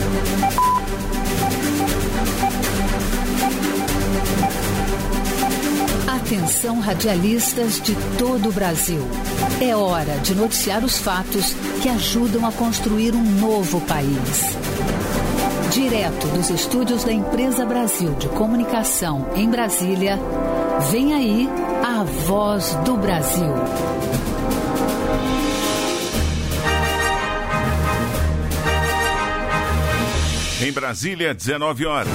Atenção, radialistas de todo o Brasil. É hora de noticiar os fatos que ajudam a construir um novo país. Direto dos estúdios da Empresa Brasil de Comunicação em Brasília, vem aí a Voz do Brasil. Em Brasília, 19 horas.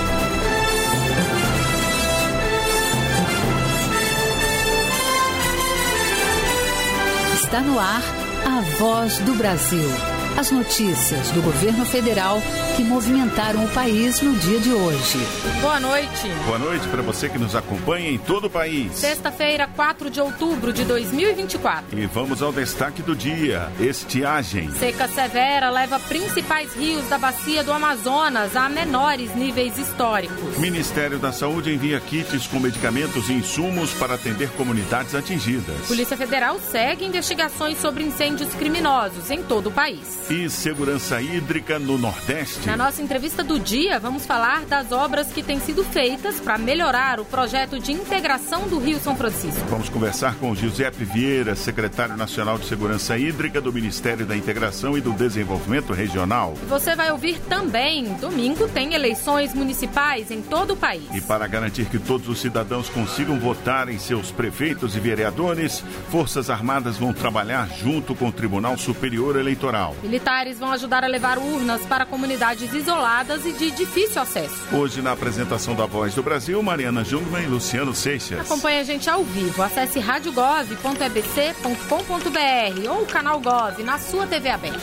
Está no ar a Voz do Brasil. As notícias do governo federal que movimentaram o país no dia de hoje. Boa noite. Boa noite para você que nos acompanha em todo o país. Sexta-feira, 4 de outubro de 2024. E vamos ao destaque do dia, estiagem. Seca severa leva principais rios da bacia do Amazonas a menores níveis históricos. Ministério da Saúde envia kits com medicamentos e insumos para atender comunidades atingidas. Polícia Federal segue investigações sobre incêndios criminosos em todo o país. E segurança hídrica no Nordeste. Na nossa entrevista do dia, vamos falar das obras que têm sido feitas para melhorar o projeto de integração do Rio São Francisco. Vamos conversar com Giuseppe Vieira, secretário nacional de Segurança Hídrica do Ministério da Integração e do Desenvolvimento Regional. E você vai ouvir também, domingo tem eleições municipais em todo o país. E para garantir que todos os cidadãos consigam votar em seus prefeitos e vereadores, Forças Armadas vão trabalhar junto com o Tribunal Superior Eleitoral. Militares vão ajudar a levar urnas para comunidades isoladas e de difícil acesso. Hoje, na apresentação da Voz do Brasil, Mariana Jungmann e Luciano Seixas. Acompanhe a gente ao vivo. Acesse radiogov.ebc.com.br ou o canal Gov na sua TV aberta.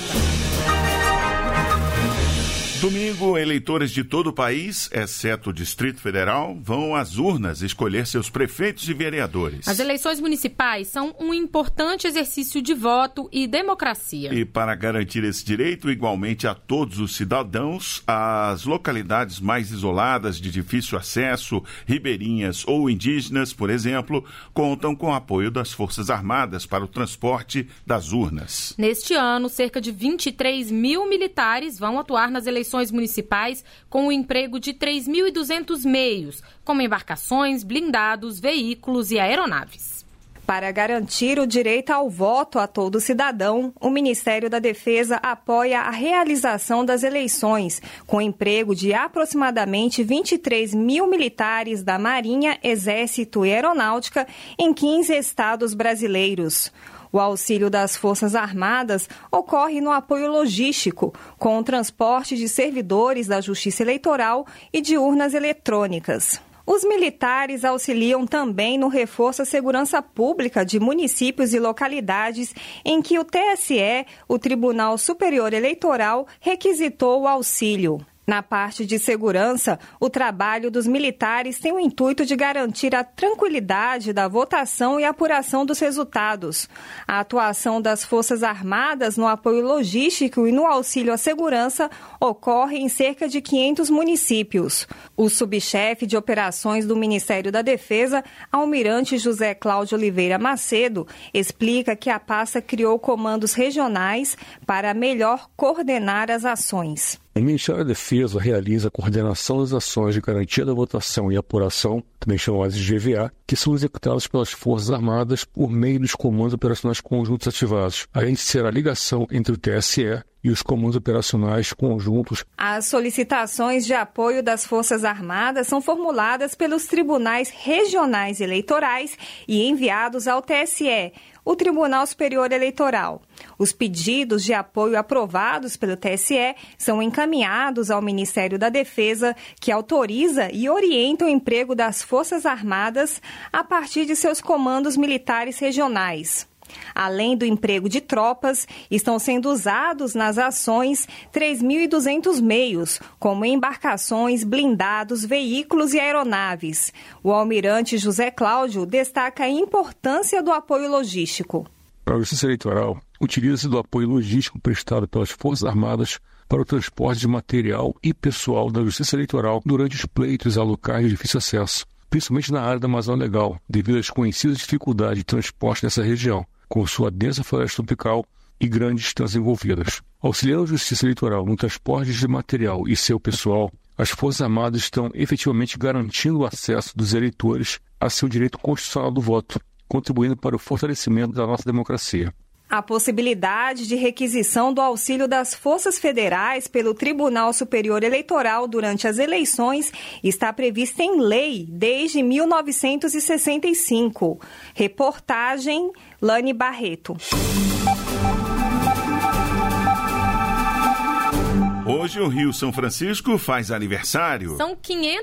Domingo, eleitores de todo o país, exceto o Distrito Federal, vão às urnas escolher seus prefeitos e vereadores. As eleições municipais são um importante exercício de voto e democracia. E para garantir esse direito igualmente a todos os cidadãos, as localidades mais isoladas, de difícil acesso, ribeirinhas ou indígenas, por exemplo, contam com o apoio das Forças Armadas para o transporte das urnas. Neste ano, cerca de 23 mil militares vão atuar nas eleições municipais com o emprego de 3.200 meios, como embarcações, blindados, veículos e aeronaves. Para garantir o direito ao voto a todo cidadão, o Ministério da Defesa apoia a realização das eleições, com emprego de aproximadamente 23 mil militares da Marinha, Exército e Aeronáutica em 15 estados brasileiros. O auxílio das Forças Armadas ocorre no apoio logístico, com o transporte de servidores da Justiça Eleitoral e de urnas eletrônicas. Os militares auxiliam também no reforço à segurança pública de municípios e localidades em que o TSE, o Tribunal Superior Eleitoral, requisitou o auxílio. Na parte de segurança, o trabalho dos militares tem o intuito de garantir a tranquilidade da votação e apuração dos resultados. A atuação das Forças Armadas no apoio logístico e no auxílio à segurança ocorre em cerca de 500 municípios. O subchefe de operações do Ministério da Defesa, Almirante José Cláudio Oliveira Macedo, explica que a pasta criou comandos regionais para melhor coordenar as ações. O Ministério da Defesa realiza a coordenação das ações de garantia da votação e apuração, também chamadas de GVA, que são executadas pelas Forças Armadas por meio dos comandos operacionais conjuntos ativados, além de ser a ligação entre o TSE e os comandos operacionais conjuntos. As solicitações de apoio das Forças Armadas são formuladas pelos tribunais regionais eleitorais e enviados ao TSE, o Tribunal Superior Eleitoral. Os pedidos de apoio aprovados pelo TSE são encaminhados ao Ministério da Defesa, que autoriza e orienta o emprego das Forças Armadas a partir de seus comandos militares regionais. Além do emprego de tropas, estão sendo usados nas ações 3.200 meios, como embarcações, blindados, veículos e aeronaves. O almirante José Cláudio destaca a importância do apoio logístico. A Justiça Eleitoral utiliza-se do apoio logístico prestado pelas Forças Armadas para o transporte de material e pessoal da Justiça Eleitoral durante os pleitos a locais de difícil acesso, principalmente na área da Amazônia Legal, devido às conhecidas dificuldades de transporte nessa região, com sua densa floresta tropical, e grandes distâncias envolvidas. Auxiliando a Justiça Eleitoral no transporte de material e seu pessoal, as Forças Armadas estão efetivamente garantindo o acesso dos eleitores a seu direito constitucional do voto, contribuindo para o fortalecimento da nossa democracia. A possibilidade de requisição do auxílio das Forças Federais pelo Tribunal Superior Eleitoral durante as eleições está prevista em lei desde 1965. Reportagem Lani Barreto. Hoje o Rio São Francisco faz aniversário. São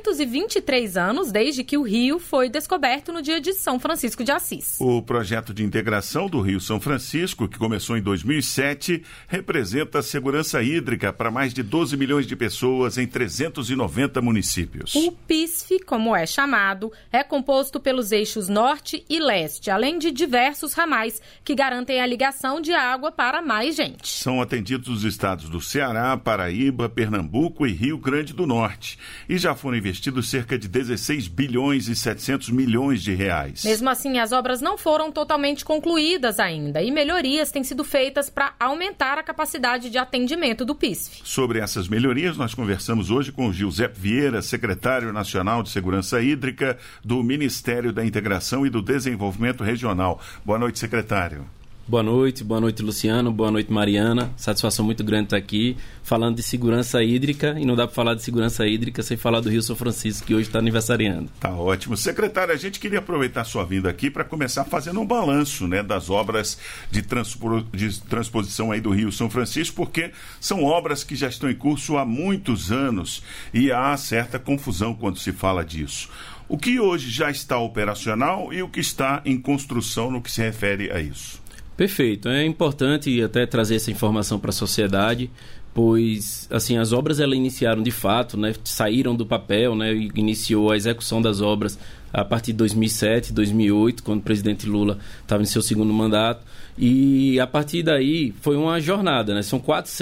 523 anos desde que o Rio foi descoberto no dia de São Francisco de Assis. O projeto de integração do Rio São Francisco, que começou em 2007, representa a segurança hídrica para mais de 12 milhões de pessoas em 390 municípios. O PISF, como é chamado, é composto pelos eixos norte e leste, além de diversos ramais que garantem a ligação de água para mais gente. São atendidos os estados do Ceará, Paraíba, Pernambuco e Rio Grande do Norte. E já foram investidos cerca de 16 bilhões e 700 milhões de reais. Mesmo assim, as obras não foram totalmente concluídas ainda e melhorias têm sido feitas para aumentar a capacidade de atendimento do PISF. Sobre essas melhorias, nós conversamos hoje com o Giuseppe Vieira, secretário nacional de Segurança Hídrica do Ministério da Integração e do Desenvolvimento Regional. Boa noite, secretário. Boa noite, Luciano, boa noite, Mariana. Satisfação muito grande estar aqui falando de segurança hídrica, e não dá para falar de segurança hídrica sem falar do Rio São Francisco, que hoje está aniversariando. Tá ótimo. Secretário, a gente queria aproveitar sua vinda aqui para começar fazendo um balanço, né, das obras de transposição aí do Rio São Francisco, porque são obras que já estão em curso há muitos anos e há certa confusão quando se fala disso. O que hoje já está operacional e o que está em construção no que se refere a isso? Perfeito. É importante até trazer essa informação para a sociedade, pois assim, as obras elas iniciaram de fato, né, saíram do papel, né, e iniciou a execução das obras a partir de 2007, 2008, quando o presidente Lula estava em seu segundo mandato. E a partir daí foi uma jornada, né? São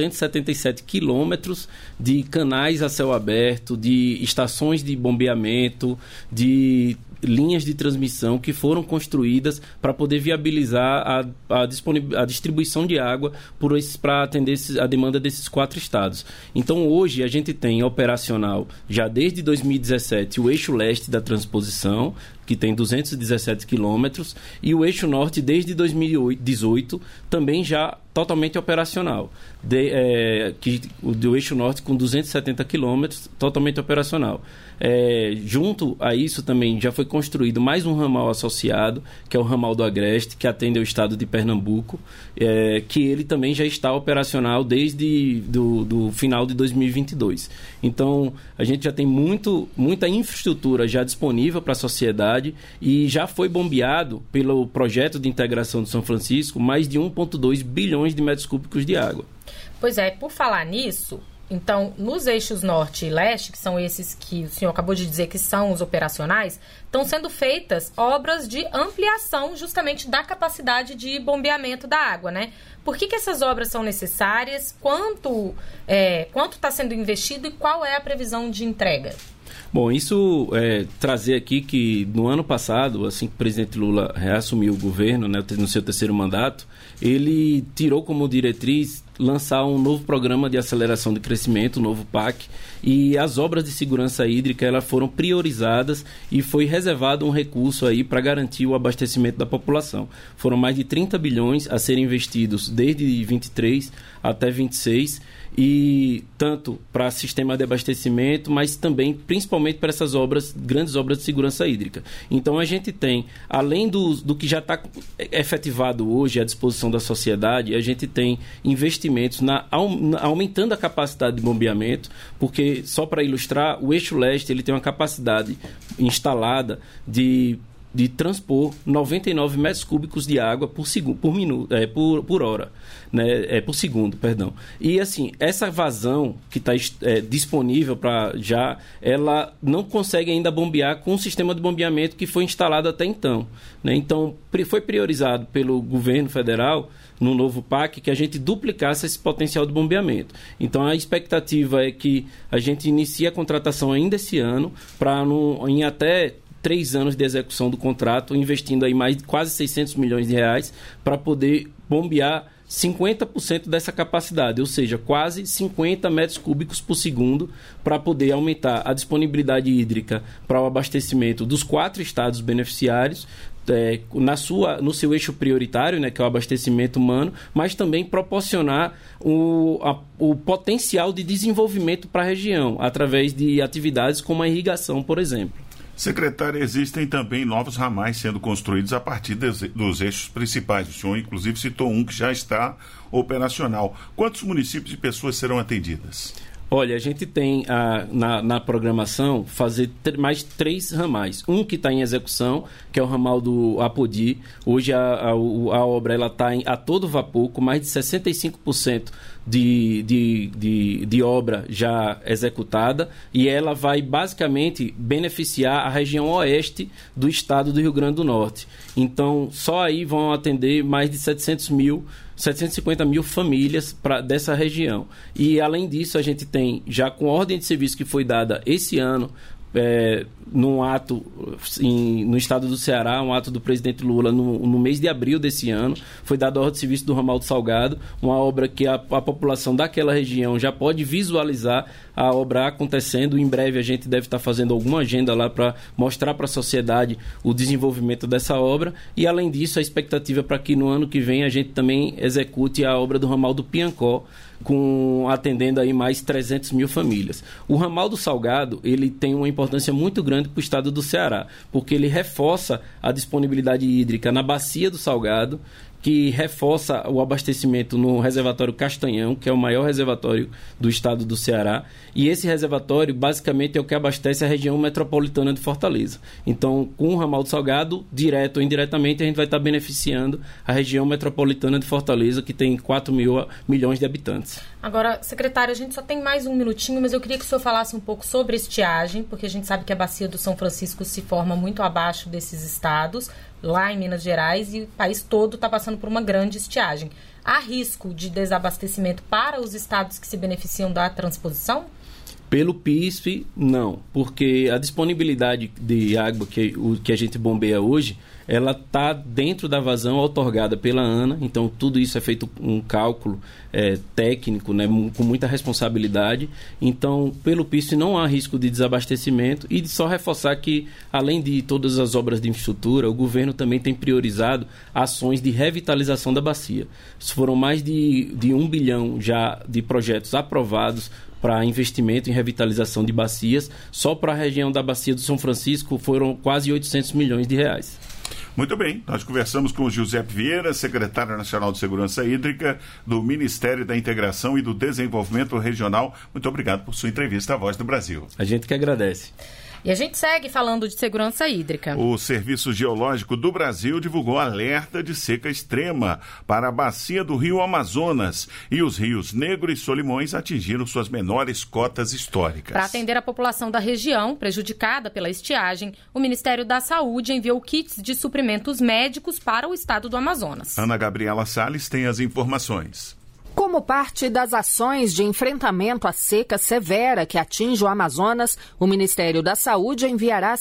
477 quilômetros de canais a céu aberto, de estações de bombeamento, de linhas de transmissão que foram construídas para poder viabilizar a distribuição de água para atender a demanda desses 4 estados. Então hoje a gente tem operacional, já desde 2017, o eixo leste da transposição, que tem 217 quilômetros, e o eixo norte desde 2018 também já totalmente operacional. O eixo norte com 270 quilômetros, totalmente operacional. Junto a isso também já foi construído mais um ramal associado, que é o ramal do Agreste, que atende ao estado de Pernambuco, que ele também já está operacional desde do final de 2022. Então, a gente já tem muita infraestrutura já disponível para a sociedade e já foi bombeado pelo projeto de integração de São Francisco mais de 1,2 bilhões de metros cúbicos de água. Pois é, por falar nisso, então, nos eixos norte e leste, que são esses que o senhor acabou de dizer que são os operacionais, estão sendo feitas obras de ampliação justamente da capacidade de bombeamento da água, né? Por que essas obras são necessárias? Quanto está sendo investido e qual é a previsão de entrega? Bom, isso trazer aqui que no ano passado, assim que o presidente Lula reassumiu o governo, né, no seu terceiro mandato, ele tirou como diretriz lançar um novo programa de aceleração de crescimento, o novo PAC, e as obras de segurança hídrica elas foram priorizadas e foi reservado um recurso aí para garantir o abastecimento da população. Foram mais de 30 bilhões a serem investidos desde 23 até 26, e tanto para sistema de abastecimento, mas também, principalmente para essas obras, grandes obras de segurança hídrica. Então a gente tem, além do que já está efetivado hoje à disposição da sociedade, a gente tem investimentos aumentando a capacidade de bombeamento, porque, só para ilustrar, o eixo leste ele tem uma capacidade instalada de transpor 99 metros cúbicos de água por hora, né? Por segundo, perdão. E assim, essa vazão que está disponível para já, ela não consegue ainda bombear com o sistema de bombeamento que foi instalado até então, né? Então, foi priorizado pelo governo federal, no novo PAC, que a gente duplicasse esse potencial de bombeamento. Então, a expectativa é que a gente inicie a contratação ainda esse ano, para em até 3 anos de execução do contrato, investindo aí mais de quase 600 milhões de reais para poder bombear 50% dessa capacidade, ou seja, quase 50 metros cúbicos por segundo, para poder aumentar a disponibilidade hídrica para o abastecimento dos 4 estados beneficiários, no seu eixo prioritário, né, que é o abastecimento humano, mas também proporcionar o potencial de desenvolvimento para a região, através de atividades como a irrigação, por exemplo. Secretária, existem também novos ramais sendo construídos a partir dos eixos principais. O senhor, inclusive, citou um que já está operacional. Quantos municípios e pessoas serão atendidas? Olha, a gente tem na programação fazer mais 3 ramais. Um que está em execução, que é o ramal do Apodi. Hoje a obra está a todo vapor, com mais de 65% de obra já executada, e ela vai basicamente beneficiar a região oeste do estado do Rio Grande do Norte. Então, só aí vão atender mais de 750 mil famílias dessa região. E, além disso, a gente tem, já com ordem de serviço que foi dada esse ano, num ato no estado do Ceará, um ato do presidente Lula no mês de abril desse ano, foi dada a ordem de serviço do ramal do Salgado, uma obra que a população daquela região já pode visualizar a obra acontecendo. Em breve a gente deve estar fazendo alguma agenda lá para mostrar para a sociedade o desenvolvimento dessa obra, e além disso a expectativa para que no ano que vem a gente também execute a obra do ramal do Piancó, atendendo aí mais 300 mil famílias. O ramal do Salgado, ele tem uma importância muito grande para o estado do Ceará, porque ele reforça a disponibilidade hídrica na bacia do Salgado, que reforça o abastecimento no reservatório Castanhão, que é o maior reservatório do estado do Ceará, e esse reservatório basicamente é o que abastece a região metropolitana de Fortaleza. Então, com o ramal do Salgado, direto ou indiretamente, a gente vai estar beneficiando a região metropolitana de Fortaleza, que tem 4 milhões de habitantes. Agora, secretário, a gente só tem mais um minutinho, mas eu queria que o senhor falasse um pouco sobre estiagem, porque a gente sabe que a bacia do São Francisco se forma muito abaixo desses estados, lá em Minas Gerais, e o país todo está passando por uma grande estiagem. Há risco de desabastecimento para os estados que se beneficiam da transposição? Pelo PISF, não, porque a disponibilidade de água que a gente bombeia hoje, ela está dentro da vazão outorgada pela ANA, então tudo isso é feito um cálculo técnico, né, com muita responsabilidade. Então, pelo PISF não há risco de desabastecimento, e só reforçar que, além de todas as obras de infraestrutura, o governo também tem priorizado ações de revitalização da bacia. Foram mais de 1 bilhão já de projetos aprovados para investimento em revitalização de bacias. Só para a região da Bacia do São Francisco foram quase 800 milhões de reais. Muito bem, nós conversamos com o Giuseppe Vieira, secretário nacional de Segurança Hídrica do Ministério da Integração e do Desenvolvimento Regional. Muito obrigado por sua entrevista à Voz do Brasil. A gente que agradece. E a gente segue falando de segurança hídrica. O Serviço Geológico do Brasil divulgou alerta de seca extrema para a bacia do Rio Amazonas, e os rios Negro e Solimões atingiram suas menores cotas históricas. Para atender a população da região prejudicada pela estiagem, o Ministério da Saúde enviou kits de suprimentos médicos para o estado do Amazonas. Ana Gabriela Salles tem as informações. Como parte das ações de enfrentamento à seca severa que atinge o Amazonas, o Ministério da Saúde enviará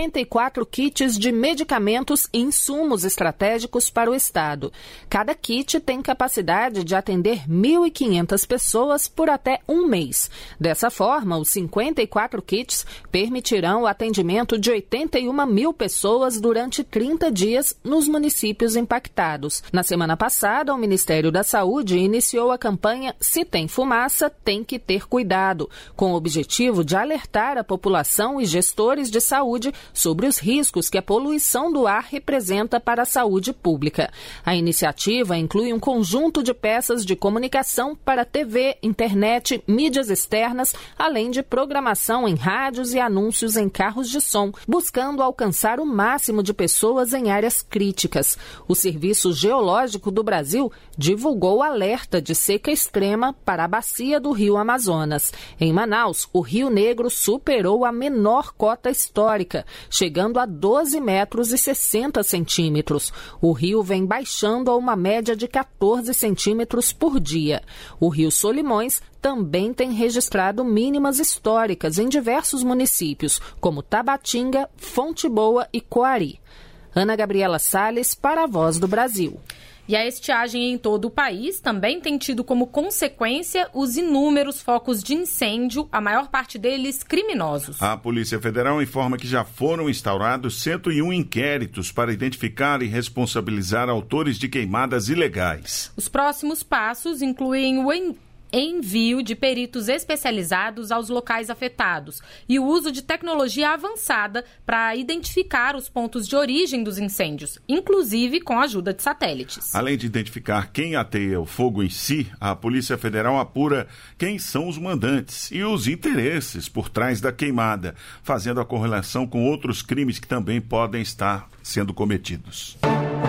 54 kits de medicamentos e insumos estratégicos para o estado. Cada kit tem capacidade de atender 1.500 pessoas por até um mês. Dessa forma, os 54 kits permitirão o atendimento de 81 mil pessoas durante 30 dias nos municípios impactados. Na semana passada, o Ministério da Saúde iniciou a campanha Se Tem Fumaça, Tem que Ter Cuidado, com o objetivo de alertar a população e gestores de saúde sobre os riscos que a poluição do ar representa para a saúde pública. A iniciativa inclui um conjunto de peças de comunicação para TV, internet, mídias externas, além de programação em rádios e anúncios em carros de som, buscando alcançar o máximo de pessoas em áreas críticas. O Serviço Geológico do Brasil divulgou o alerta de seca extrema para a bacia do Rio Amazonas. Em Manaus, o Rio Negro superou a menor cota histórica, chegando a 12 metros e 60 centímetros. O rio vem baixando a uma média de 14 centímetros por dia. O Rio Solimões também tem registrado mínimas históricas em diversos municípios, como Tabatinga, Fonte Boa e Coari. Ana Gabriela Salles, para a Voz do Brasil. E a estiagem em todo o país também tem tido como consequência os inúmeros focos de incêndio, a maior parte deles criminosos. A Polícia Federal informa que já foram instaurados 101 inquéritos para identificar e responsabilizar autores de queimadas ilegais. Os próximos passos incluem o envio de peritos especializados aos locais afetados e o uso de tecnologia avançada para identificar os pontos de origem dos incêndios, inclusive com a ajuda de satélites. Além de identificar quem ateia o fogo em si, a Polícia Federal apura quem são os mandantes e os interesses por trás da queimada, fazendo a correlação com outros crimes que também podem estar sendo cometidos.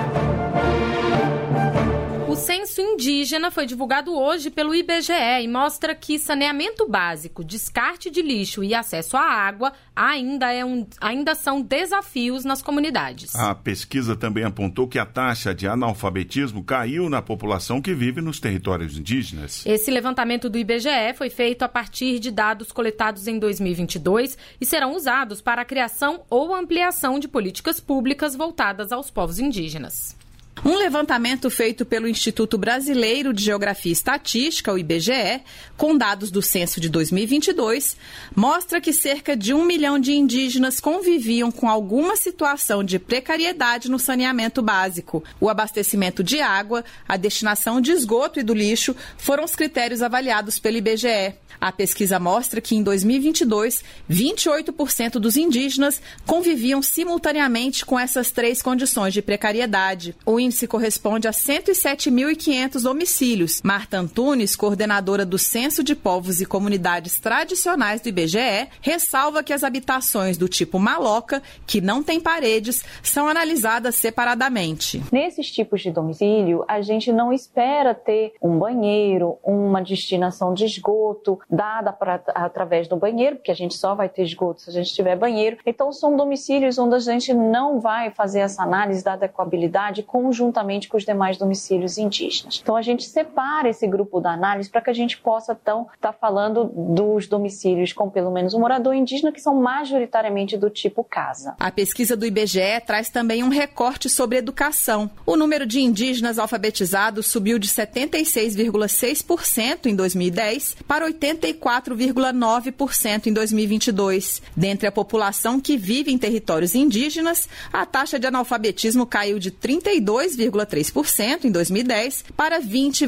O censo indígena foi divulgado hoje pelo IBGE e mostra que saneamento básico, descarte de lixo e acesso à água ainda são desafios nas comunidades. A pesquisa também apontou que a taxa de analfabetismo caiu na população que vive nos territórios indígenas. Esse levantamento do IBGE foi feito a partir de dados coletados em 2022 e serão usados para a criação ou ampliação de políticas públicas voltadas aos povos indígenas. Um levantamento feito pelo Instituto Brasileiro de Geografia e Estatística, o IBGE, com dados do censo de 2022, mostra que cerca de 1 milhão de indígenas conviviam com alguma situação de precariedade no saneamento básico. O abastecimento de água, a destinação de esgoto e do lixo foram os critérios avaliados pelo IBGE. A pesquisa mostra que em 2022, 28% dos indígenas conviviam simultaneamente com essas três condições de precariedade. O índice corresponde a 107.500 domicílios. Marta Antunes, coordenadora do Censo de Povos e Comunidades Tradicionais do IBGE, ressalva que as habitações do tipo maloca, que não têm paredes, são analisadas separadamente. Nesses tipos de domicílio, a gente não espera ter um banheiro, uma destinação de esgoto dada através do banheiro, porque a gente só vai ter esgoto se a gente tiver banheiro. Então, são domicílios onde a gente não vai fazer essa análise da adequabilidade conjuntamente com os demais domicílios indígenas. Então, a gente separa esse grupo da análise para que a gente possa, então, estar falando dos domicílios com pelo menos um morador indígena, que são majoritariamente do tipo casa. A pesquisa do IBGE traz também um recorte sobre educação. O número de indígenas alfabetizados subiu de 76,6% em 2010 para 84,9% em 2022. Dentre a população que vive em territórios indígenas, a taxa de analfabetismo caiu de 32,3% em 2010 para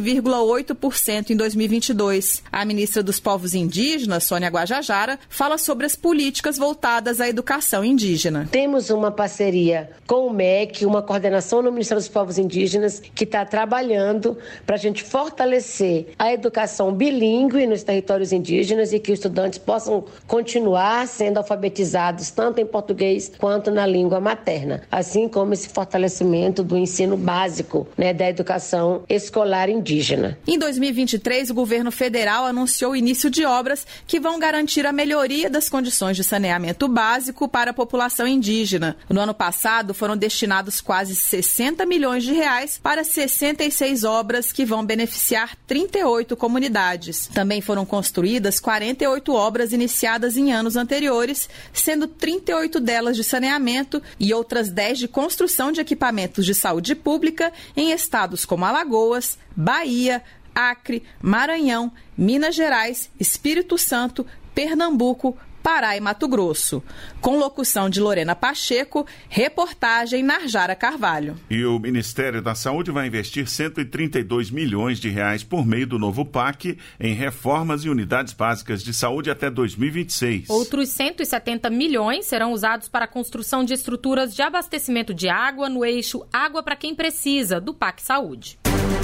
20,8% em 2022. A ministra dos Povos Indígenas, Sônia Guajajara, fala sobre as políticas voltadas à educação indígena. Temos uma parceria com o MEC, uma coordenação no Ministério dos Povos Indígenas, que está trabalhando para a gente fortalecer a educação bilíngue nos territórios indígenas e que os estudantes possam continuar sendo alfabetizados tanto em português quanto na língua materna, assim como esse fortalecimento do ensino básico, da educação escolar indígena. Em 2023, o governo federal anunciou o início de obras que vão garantir a melhoria das condições de saneamento básico para a população indígena. No ano passado, foram destinados quase 60 milhões de reais para 66 obras que vão beneficiar 38 comunidades. Também foram construídas 48 obras iniciadas em anos anteriores, sendo 38 delas de saneamento e outras 10 de construção de equipamentos de saúde pública em estados como Alagoas, Bahia, Acre, Maranhão, Minas Gerais, Espírito Santo, Pernambuco, Pará e Mato Grosso. Com locução de Lorena Pacheco, reportagem Narjara Carvalho. E o Ministério da Saúde vai investir 132 milhões de reais por meio do novo PAC em reformas e unidades básicas de saúde até 2026. Outros 170 milhões serão usados para a construção de estruturas de abastecimento de água no eixo Água para Quem Precisa, do PAC Saúde.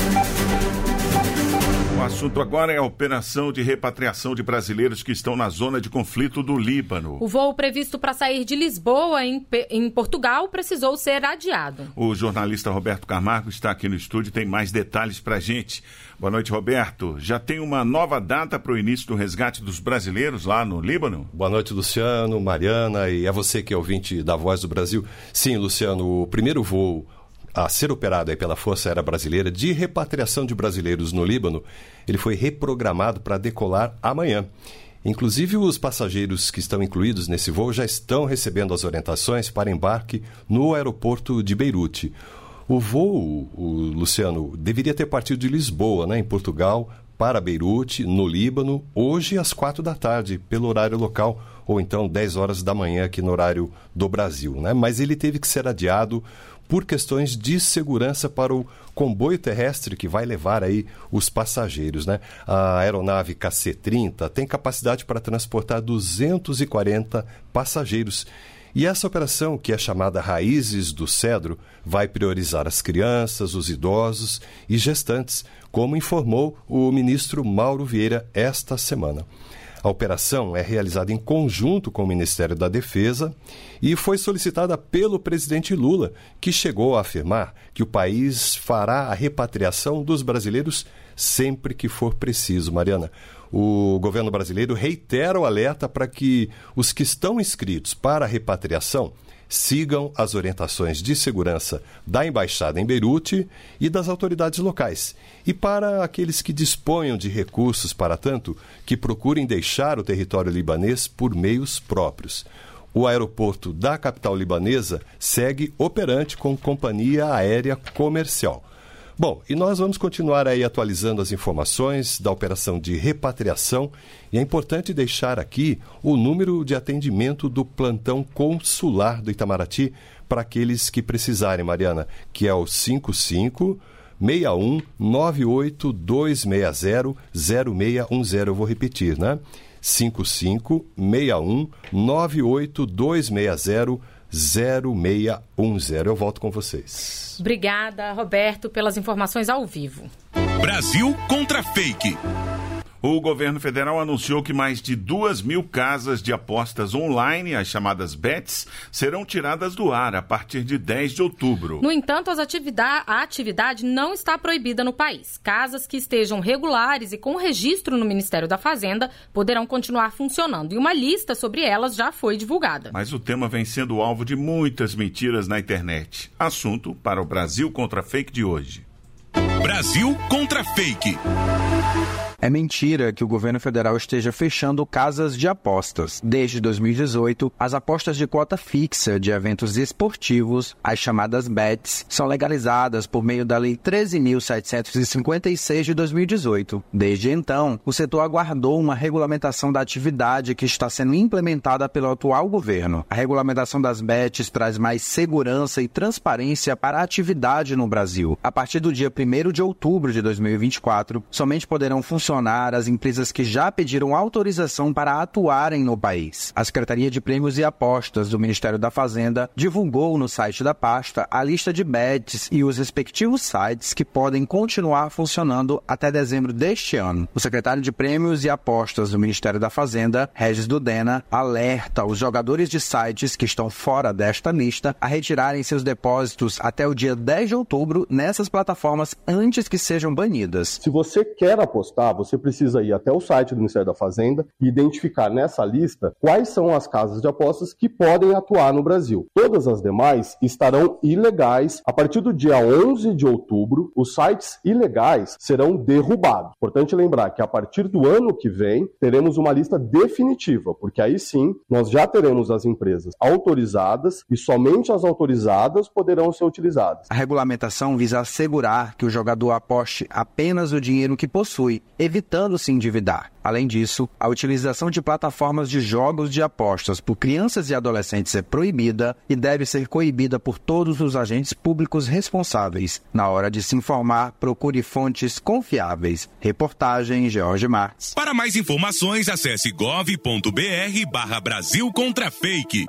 O assunto agora é a operação de repatriação de brasileiros que estão na zona de conflito do Líbano. O voo previsto para sair de Lisboa, em Portugal, precisou ser adiado. O jornalista Roberto Camargo está aqui no estúdio e tem mais detalhes para a gente. Boa noite, Roberto. Já tem uma nova data para o início do resgate dos brasileiros lá no Líbano? Boa noite, Luciano, Mariana e a você que é ouvinte da Voz do Brasil. Sim, Luciano, o primeiro voo a ser operado aí pela Força Aérea Brasileira de repatriação de brasileiros no Líbano, ele foi reprogramado para decolar amanhã. Inclusive, os passageiros que estão incluídos nesse voo já estão recebendo as orientações para embarque no aeroporto de Beirute. O voo, Luciano, deveria ter partido de Lisboa, né, em Portugal, para Beirute, no Líbano, hoje às 4 da tarde, pelo horário local, ou então 10 horas da manhã aqui no horário do Brasil, né? Mas ele teve que ser adiado por questões de segurança para o comboio terrestre que vai levar aí os passageiros, né? A aeronave KC-30 tem capacidade para transportar 240 passageiros. E essa operação, que é chamada Raízes do Cedro, vai priorizar as crianças, os idosos e gestantes, como informou o ministro Mauro Vieira esta semana. A operação é realizada em conjunto com o Ministério da Defesa e foi solicitada pelo presidente Lula, que chegou a afirmar que o país fará a repatriação dos brasileiros sempre que for preciso, Mariana. O governo brasileiro reitera o alerta para que os que estão inscritos para a repatriação sigam as orientações de segurança da Embaixada em Beirute e das autoridades locais. E para aqueles que disponham de recursos para tanto, que procurem deixar o território libanês por meios próprios. O aeroporto da capital libanesa segue operante com companhia aérea comercial. Bom, e nós vamos continuar aí atualizando as informações da operação de repatriação e é importante deixar aqui o número de atendimento do plantão consular do Itamaraty para aqueles que precisarem, Mariana, que é o 55-61-98-260-0610. Eu vou repetir, né? 55-61-98-260-0610. Eu volto com vocês. Obrigada, Roberto, pelas informações ao vivo. Brasil contra fake. O governo federal anunciou que mais de 2.000 casas de apostas online, as chamadas bets, serão tiradas do ar a partir de 10 de outubro. No entanto, a atividade não está proibida no país. Casas que estejam regulares e com registro no Ministério da Fazenda poderão continuar funcionando. E uma lista sobre elas já foi divulgada. Mas o tema vem sendo alvo de muitas mentiras na internet. Assunto para o Brasil contra Fake de hoje. Brasil contra Fake. É mentira que o governo federal esteja fechando casas de apostas. Desde 2018, as apostas de quota fixa de eventos esportivos, as chamadas bets, são legalizadas por meio da Lei 13.756 de 2018. Desde então, o setor aguardou uma regulamentação da atividade que está sendo implementada pelo atual governo. A regulamentação das bets traz mais segurança e transparência para a atividade no Brasil. A partir do dia 1º de outubro de 2024, somente poderão funcionar as empresas que já pediram autorização para atuarem no país. A Secretaria de Prêmios e Apostas do Ministério da Fazenda divulgou no site da pasta a lista de bets e os respectivos sites que podem continuar funcionando até dezembro deste ano. O secretário de Prêmios e Apostas do Ministério da Fazenda, Regis Dudena, alerta os jogadores de sites que estão fora desta lista a retirarem seus depósitos até o dia 10 de outubro nessas plataformas antes que sejam banidas. Se você quer apostar, você precisa ir até o site do Ministério da Fazenda e identificar nessa lista quais são as casas de apostas que podem atuar no Brasil. Todas as demais estarão ilegais. A partir do dia 11 de outubro, os sites ilegais serão derrubados. Importante lembrar que a partir do ano que vem, teremos uma lista definitiva, porque aí sim, nós já teremos as empresas autorizadas e somente as autorizadas poderão ser utilizadas. A regulamentação visa assegurar que o jogador aposte apenas o dinheiro que possui, evitando se endividar. Além disso, a utilização de plataformas de jogos de apostas por crianças e adolescentes é proibida e deve ser coibida por todos os agentes públicos responsáveis. Na hora de se informar, procure fontes confiáveis. Reportagem George Martins. Para mais informações, acesse gov.br/Brasil contra Fake.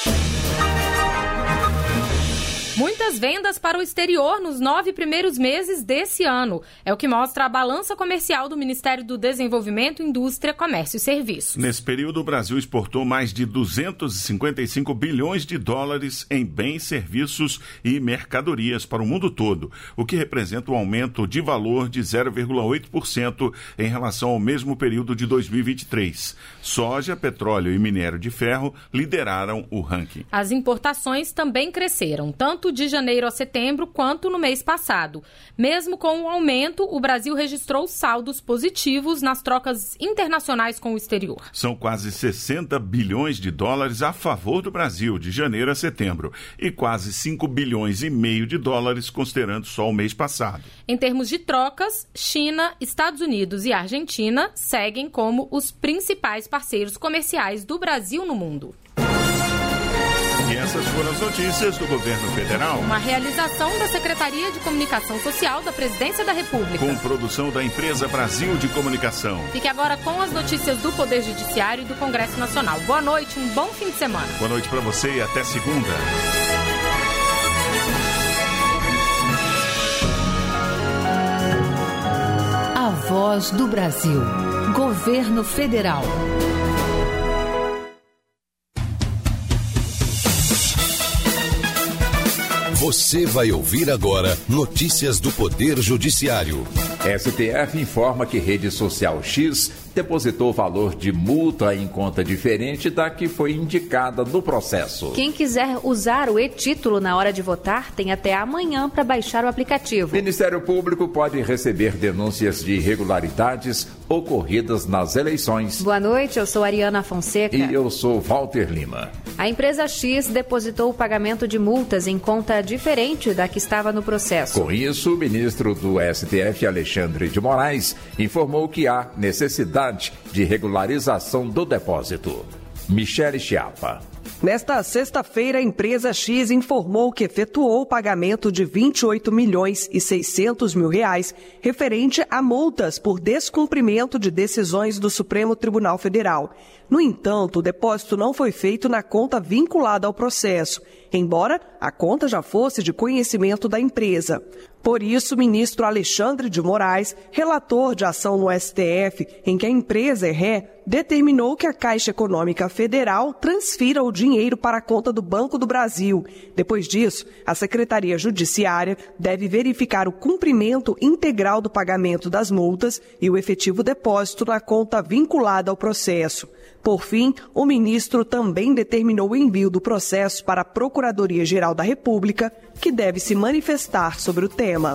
Muitas vendas para o exterior nos 9 primeiros meses desse ano. É o que mostra a balança comercial do Ministério do Desenvolvimento, Indústria, Comércio e Serviços. Nesse período, o Brasil exportou mais de 255 bilhões de dólares em bens, serviços e mercadorias para o mundo todo, o que representa um aumento de valor de 0,8% em relação ao mesmo período de 2023. Soja, petróleo e minério de ferro lideraram o ranking. As importações também cresceram, tanto de janeiro janeiro a setembro quanto no mês passado. Mesmo com o aumento, o Brasil registrou saldos positivos nas trocas internacionais com o exterior. São quase 60 bilhões de dólares a favor do Brasil, de janeiro a setembro, e quase 5 bilhões e meio de dólares considerando só o mês passado. Em termos de trocas, China, Estados Unidos e Argentina seguem como os principais parceiros comerciais do Brasil no mundo. E essas foram as notícias do governo federal. Uma realização da Secretaria de Comunicação Social da Presidência da República. Com produção da Empresa Brasil de Comunicação. Fique agora com as notícias do Poder Judiciário e do Congresso Nacional. Boa noite, um bom fim de semana. Boa noite para você e até segunda. A Voz do Brasil. Governo Federal. Você vai ouvir agora notícias do Poder Judiciário. STF informa que rede social X depositou valor de multa em conta diferente da que foi indicada no processo. Quem quiser usar o e-título na hora de votar tem até amanhã para baixar o aplicativo. Ministério Público pode receber denúncias de irregularidades ocorridas nas eleições. Boa noite, eu sou Ariana Fonseca. E eu sou Walter Lima. A empresa X depositou o pagamento de multas em conta diferente da que estava no processo. Com isso, o ministro do STF, Alexandre de Moraes, informou que há necessidade de regularização do depósito. Michele Chiapa. Nesta sexta-feira, a empresa X informou que efetuou o pagamento de R$ 28.600.000 referente a multas por descumprimento de decisões do Supremo Tribunal Federal. No entanto, o depósito não foi feito na conta vinculada ao processo, embora a conta já fosse de conhecimento da empresa. Por isso, o ministro Alexandre de Moraes, relator de ação no STF, em que a empresa é ré, determinou que a Caixa Econômica Federal transfira o dinheiro para a conta do Banco do Brasil. Depois disso, a Secretaria Judiciária deve verificar o cumprimento integral do pagamento das multas e o efetivo depósito na conta vinculada ao processo. Por fim, o ministro também determinou o envio do processo para a Procuradoria-Geral da República, que deve se manifestar sobre o tema.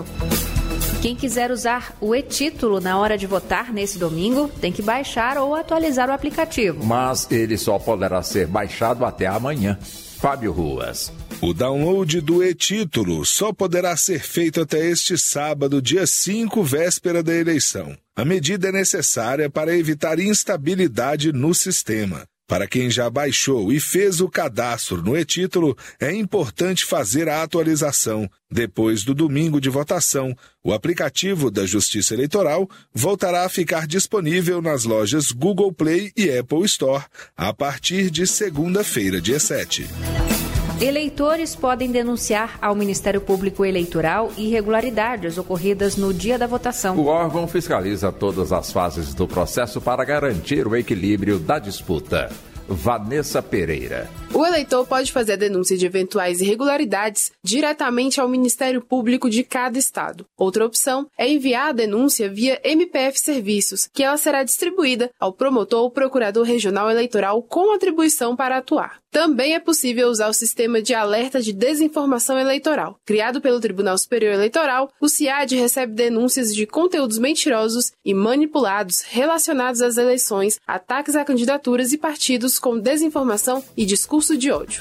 Quem quiser usar o e-título na hora de votar nesse domingo, tem que baixar ou atualizar o aplicativo. Mas ele só poderá ser baixado até amanhã. Fábio Ruas. O download do e-título só poderá ser feito até este sábado, dia 5, véspera da eleição. A medida é necessária para evitar instabilidade no sistema. Para quem já baixou e fez o cadastro no e-título, é importante fazer a atualização. Depois do domingo de votação, o aplicativo da Justiça Eleitoral voltará a ficar disponível nas lojas Google Play e Apple Store a partir de segunda-feira, dia 7. Eleitores podem denunciar ao Ministério Público Eleitoral irregularidades ocorridas no dia da votação. O órgão fiscaliza todas as fases do processo para garantir o equilíbrio da disputa. Vanessa Pereira. O eleitor pode fazer a denúncia de eventuais irregularidades diretamente ao Ministério Público de cada estado. Outra opção é enviar a denúncia via MPF Serviços, que ela será distribuída ao promotor ou procurador regional eleitoral com atribuição para atuar. Também é possível usar o sistema de alerta de desinformação eleitoral. Criado pelo Tribunal Superior Eleitoral, o CIAD recebe denúncias de conteúdos mentirosos e manipulados relacionados às eleições, ataques a candidaturas e partidos com desinformação e discurso de ódio.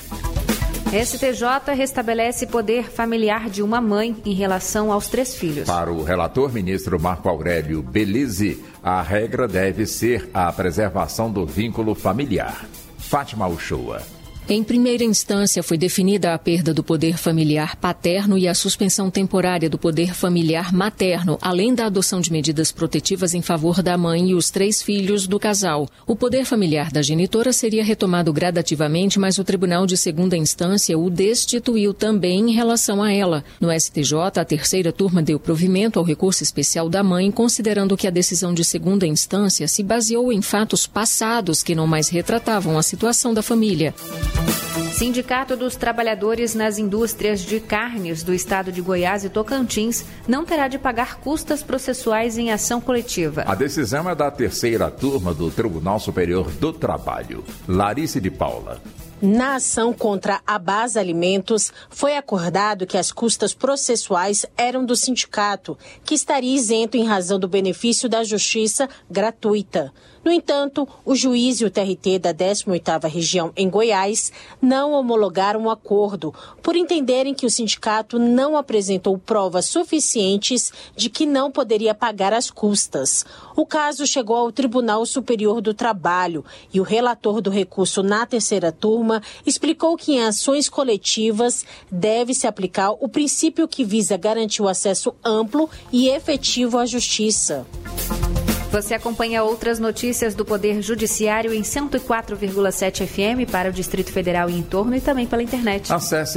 STJ restabelece poder familiar de uma mãe em relação aos 3 filhos. Para o relator ministro Marco Aurélio Belize, a regra deve ser a preservação do vínculo familiar. Fátima Uchoa. Em primeira instância, foi definida a perda do poder familiar paterno e a suspensão temporária do poder familiar materno, além da adoção de medidas protetivas em favor da mãe e os 3 filhos do casal. O poder familiar da genitora seria retomado gradativamente, mas o Tribunal de Segunda Instância o destituiu também em relação a ela. No STJ, a terceira turma deu provimento ao recurso especial da mãe, considerando que a decisão de segunda instância se baseou em fatos passados que não mais retratavam a situação da família. Sindicato dos Trabalhadores nas Indústrias de Carnes do Estado de Goiás e Tocantins não terá de pagar custas processuais em ação coletiva. A decisão é da terceira turma do Tribunal Superior do Trabalho. Larice de Paula. Na ação contra a Basa Alimentos, foi acordado que as custas processuais eram do sindicato, que estaria isento em razão do benefício da justiça gratuita. No entanto, o juiz e o TRT da 18ª Região em Goiás não homologaram o acordo, por entenderem que o sindicato não apresentou provas suficientes de que não poderia pagar as custas. O caso chegou ao Tribunal Superior do Trabalho e o relator do recurso na terceira turma explicou que em ações coletivas deve-se aplicar o princípio que visa garantir o acesso amplo e efetivo à justiça. Você acompanha outras notícias do Poder Judiciário em 104,7 FM para o Distrito Federal e em torno e também pela internet. Acesse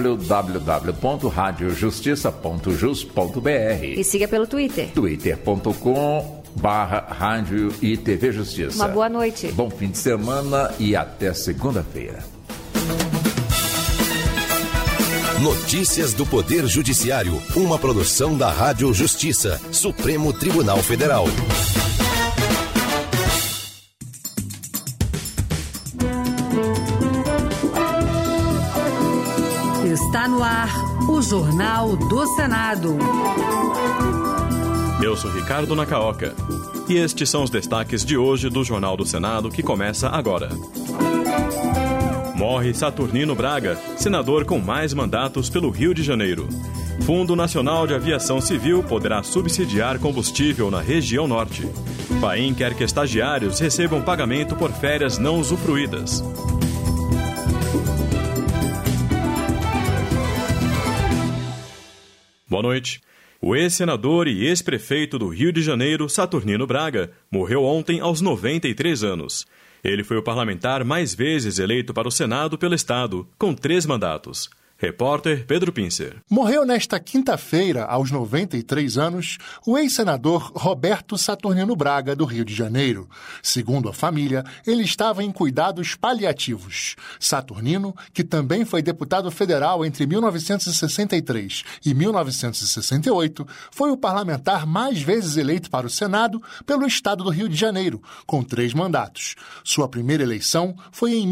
www.radiojustiça.jus.br e siga pelo Twitter. twitter.com/Rádio e TV Justiça. Uma boa noite. Bom fim de semana e até segunda-feira. Notícias do Poder Judiciário, uma produção da Rádio Justiça, Supremo Tribunal Federal. Está no ar o Jornal do Senado. Eu sou Ricardo Nacaoca e estes são os destaques de hoje do Jornal do Senado que começa agora. Morre Saturnino Braga, senador com mais mandatos pelo Rio de Janeiro. Fundo Nacional de Aviação Civil poderá subsidiar combustível na região norte. Paim quer que estagiários recebam pagamento por férias não usufruídas. Boa noite. O ex-senador e ex-prefeito do Rio de Janeiro, Saturnino Braga, morreu ontem aos 93 anos. Ele foi o parlamentar mais vezes eleito para o Senado pelo Estado, com 3 mandatos. Repórter Pedro Pincer. Morreu nesta quinta-feira, aos 93 anos, o ex-senador Roberto Saturnino Braga, do Rio de Janeiro. Segundo a família, ele estava em cuidados paliativos. Saturnino, que também foi deputado federal entre 1963 e 1968, foi o parlamentar mais vezes eleito para o Senado pelo Estado do Rio de Janeiro, com 3 mandatos. Sua primeira eleição foi em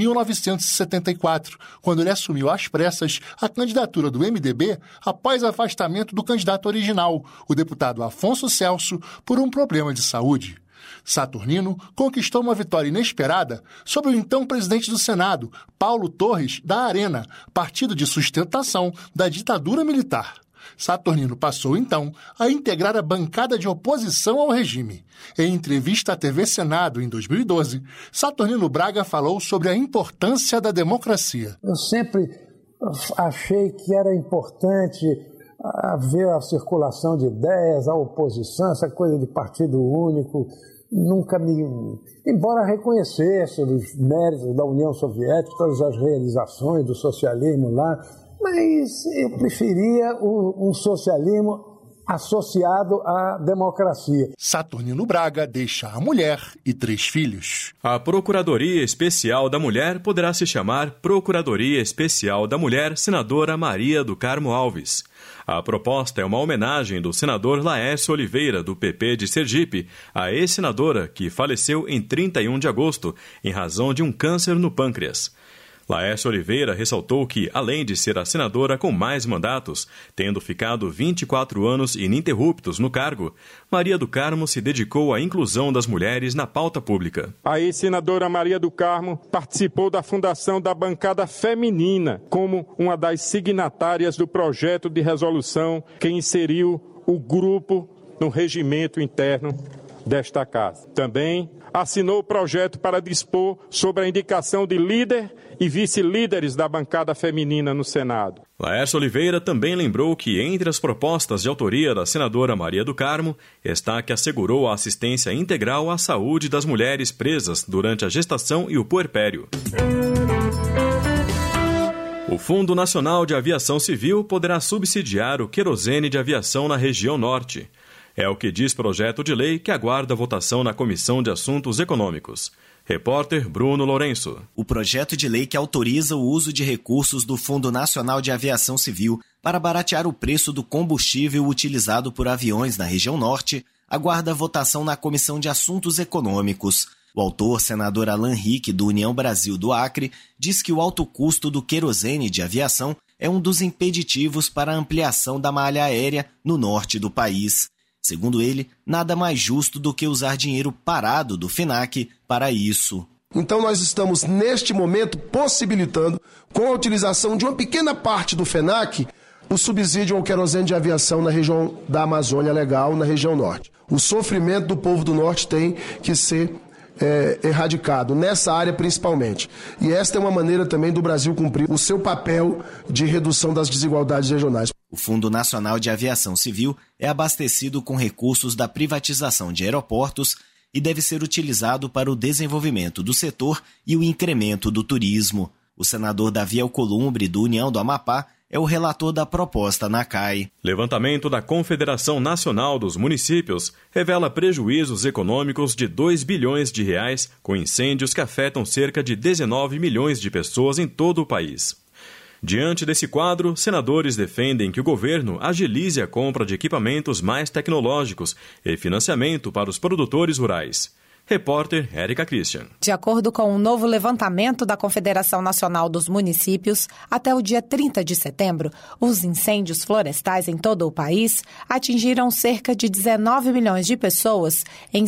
1974, quando ele assumiu às pressas a candidatura do MDB após afastamento do candidato original, o deputado Afonso Celso, por um problema de saúde. Saturnino conquistou uma vitória inesperada sobre o então presidente do Senado, Paulo Torres, da Arena, partido de sustentação da ditadura militar. Saturnino passou, então, a integrar a bancada de oposição ao regime. Em entrevista à TV Senado, em 2012, Saturnino Braga falou sobre a importância da democracia. Eu sempre achei que era importante haver a circulação de ideias, a oposição, essa coisa de partido único. Nunca embora reconhecesse os méritos da União Soviética, todas as realizações do socialismo lá, mas eu preferia um socialismo associado à democracia. Saturnino Braga deixa a mulher e 3 filhos. A Procuradoria Especial da Mulher poderá se chamar Procuradoria Especial da Mulher Senadora Maria do Carmo Alves. A proposta é uma homenagem do senador Laércio Oliveira, do PP de Sergipe, à ex-senadora que faleceu em 31 de agosto em razão de um câncer no pâncreas. Laércio Oliveira ressaltou que, além de ser a senadora com mais mandatos, tendo ficado 24 anos ininterruptos no cargo, Maria do Carmo se dedicou à inclusão das mulheres na pauta pública. A ex-senadora Maria do Carmo participou da fundação da bancada feminina como uma das signatárias do projeto de resolução que inseriu o grupo no regimento interno desta casa. Também assinou o projeto para dispor sobre a indicação de líder e vice-líderes da bancada feminina no Senado. Laércio Oliveira também lembrou que, entre as propostas de autoria da senadora Maria do Carmo, está que assegurou a assistência integral à saúde das mulheres presas durante a gestação e o puerpério. O Fundo Nacional de Aviação Civil poderá subsidiar o querosene de aviação na região norte. É o que diz projeto de lei que aguarda votação na Comissão de Assuntos Econômicos. Repórter Bruno Lourenço. O projeto de lei que autoriza o uso de recursos do Fundo Nacional de Aviação Civil para baratear o preço do combustível utilizado por aviões na região norte aguarda votação na Comissão de Assuntos Econômicos. O autor, senador Alan Rick, do União Brasil do Acre, diz que o alto custo do querosene de aviação é um dos impeditivos para a ampliação da malha aérea no norte do país. Segundo ele, nada mais justo do que usar dinheiro parado do FNAC para isso. Então nós estamos, neste momento, possibilitando, com a utilização de uma pequena parte do FNAC, o subsídio ao querosene de aviação na região da Amazônia Legal, na região norte. O sofrimento do povo do norte tem que ser erradicado, nessa área principalmente. E esta é uma maneira também do Brasil cumprir o seu papel de redução das desigualdades regionais. O Fundo Nacional de Aviação Civil é abastecido com recursos da privatização de aeroportos e deve ser utilizado para o desenvolvimento do setor e o incremento do turismo. O senador Davi Alcolumbre, do União do Amapá, é o relator da proposta na CAI. Levantamento da Confederação Nacional dos Municípios revela prejuízos econômicos de 2 bilhões de reais com incêndios que afetam cerca de 19 milhões de pessoas em todo o país. Diante desse quadro, senadores defendem que o governo agilize a compra de equipamentos mais tecnológicos e financiamento para os produtores rurais. Repórter Érica Christian. De acordo com um novo levantamento da Confederação Nacional dos Municípios, até o dia 30 de setembro, os incêndios florestais em todo o país atingiram cerca de 19 milhões de pessoas em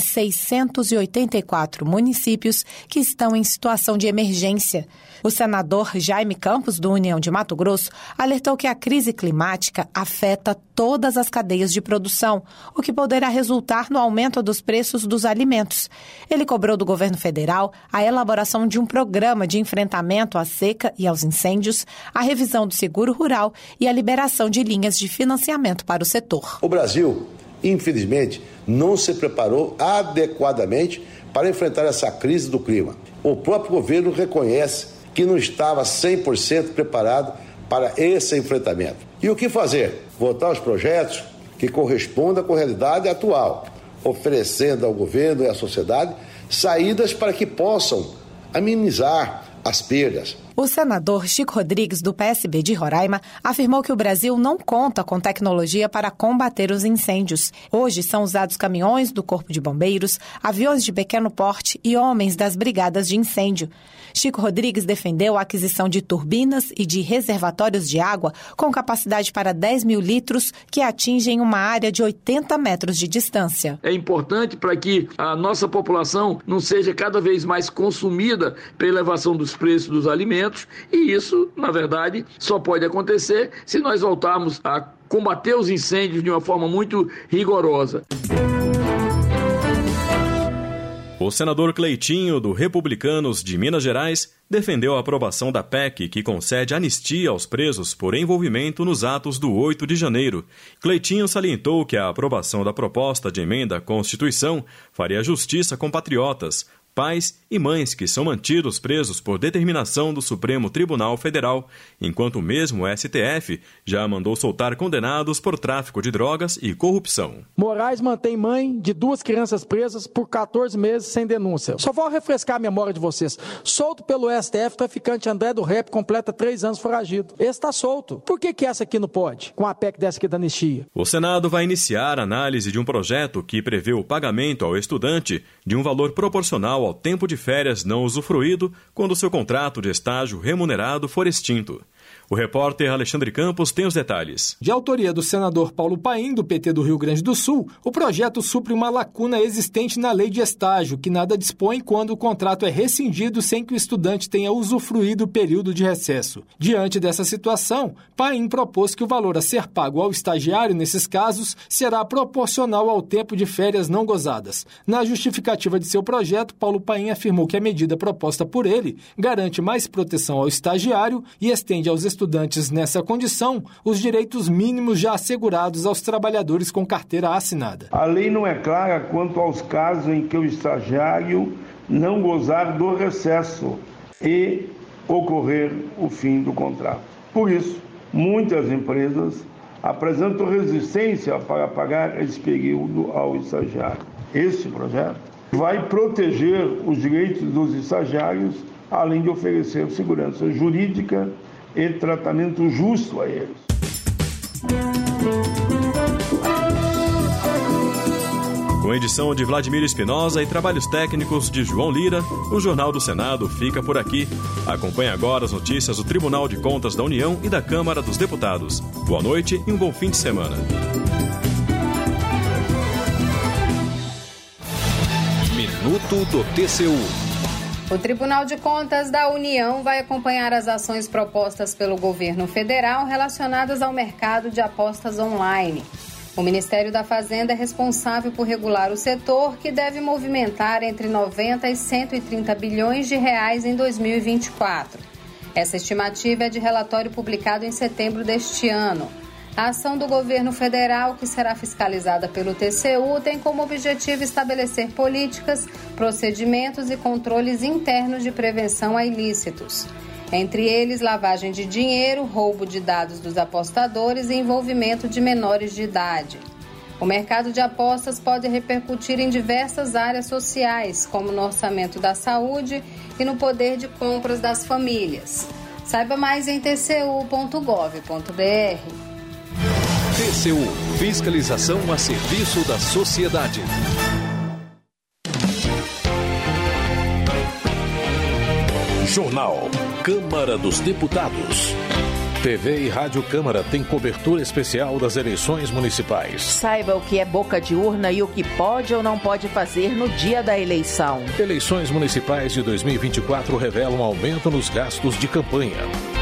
684 municípios que estão em situação de emergência. O senador Jaime Campos, do União de Mato Grosso, alertou que a crise climática afeta todas as cadeias de produção, o que poderá resultar no aumento dos preços dos alimentos. Ele cobrou do governo federal a elaboração de um programa de enfrentamento à seca e aos incêndios, a revisão do seguro rural e a liberação de linhas de financiamento para o setor. O Brasil, infelizmente, não se preparou adequadamente para enfrentar essa crise do clima. O próprio governo reconhece que não estava 100% preparado para esse enfrentamento. E o que fazer? Votar os projetos que correspondam com a realidade atual, oferecendo ao governo e à sociedade saídas para que possam amenizar as perdas. O senador Chico Rodrigues, do PSB de Roraima, afirmou que o Brasil não conta com tecnologia para combater os incêndios. Hoje são usados caminhões do Corpo de Bombeiros, aviões de pequeno porte e homens das brigadas de incêndio. Chico Rodrigues defendeu a aquisição de turbinas e de reservatórios de água com capacidade para 10 mil litros que atingem uma área de 80 metros de distância. É importante para que a nossa população não seja cada vez mais consumida pela elevação dos preços dos alimentos, e isso, na verdade, só pode acontecer se nós voltarmos a combater os incêndios de uma forma muito rigorosa. O senador Cleitinho, do Republicanos de Minas Gerais, defendeu a aprovação da PEC que concede anistia aos presos por envolvimento nos atos do 8 de janeiro. Cleitinho salientou que a aprovação da proposta de emenda à Constituição faria justiça com patriotas, pais e mães que são mantidos presos por determinação do Supremo Tribunal Federal, enquanto o mesmo STF já mandou soltar condenados por tráfico de drogas e corrupção. Moraes mantém mãe de 2 crianças presas por 14 meses sem denúncia. Só vou refrescar a memória de vocês. Solto pelo STF, o traficante André do Rep completa 3 anos foragido. Esse está solto. Por que essa aqui não pode? Com a PEC dessa aqui da anistia. O Senado vai iniciar a análise de um projeto que prevê o pagamento ao estudante de um valor proporcional ao tempo de férias não usufruído quando seu contrato de estágio remunerado for extinto. O repórter Alexandre Campos tem os detalhes. De autoria do senador Paulo Paim, do PT do Rio Grande do Sul, o projeto supre uma lacuna existente na lei de estágio, que nada dispõe quando o contrato é rescindido sem que o estudante tenha usufruído o período de recesso. Diante dessa situação, Paim propôs que o valor a ser pago ao estagiário nesses casos será proporcional ao tempo de férias não gozadas. Na justificativa de seu projeto, Paulo Paim afirmou que a medida proposta por ele garante mais proteção ao estagiário e estende aos estudantes nessa condição os direitos mínimos já assegurados aos trabalhadores com carteira assinada. A lei não é clara quanto aos casos em que o estagiário não gozar do recesso e ocorrer o fim do contrato. Por isso, muitas empresas apresentam resistência para pagar esse período ao estagiário. Este projeto vai proteger os direitos dos estagiários, além de oferecer segurança jurídica e tratamento justo a eles. Com edição de Vladimir Espinosa e trabalhos técnicos de João Lira, o Jornal do Senado fica por aqui. Acompanhe agora as notícias do Tribunal de Contas da União e da Câmara dos Deputados. Boa noite e um bom fim de semana. Minuto do TCU. O Tribunal de Contas da União vai acompanhar as ações propostas pelo governo federal relacionadas ao mercado de apostas online. O Ministério da Fazenda é responsável por regular o setor, que deve movimentar entre 90 e 130 bilhões de reais em 2024. Essa estimativa é de relatório publicado em setembro deste ano. A ação do governo federal, que será fiscalizada pelo TCU, tem como objetivo estabelecer políticas, procedimentos e controles internos de prevenção a ilícitos. Entre eles, lavagem de dinheiro, roubo de dados dos apostadores e envolvimento de menores de idade. O mercado de apostas pode repercutir em diversas áreas sociais, como no orçamento da saúde e no poder de compras das famílias. Saiba mais em tcu.gov.br. TCU, fiscalização a serviço da sociedade. Jornal Câmara dos Deputados. TV e Rádio Câmara tem cobertura especial das eleições municipais. Saiba o que é boca de urna e o que pode ou não pode fazer no dia da eleição. Eleições municipais de 2024 revelam aumento nos gastos de campanha.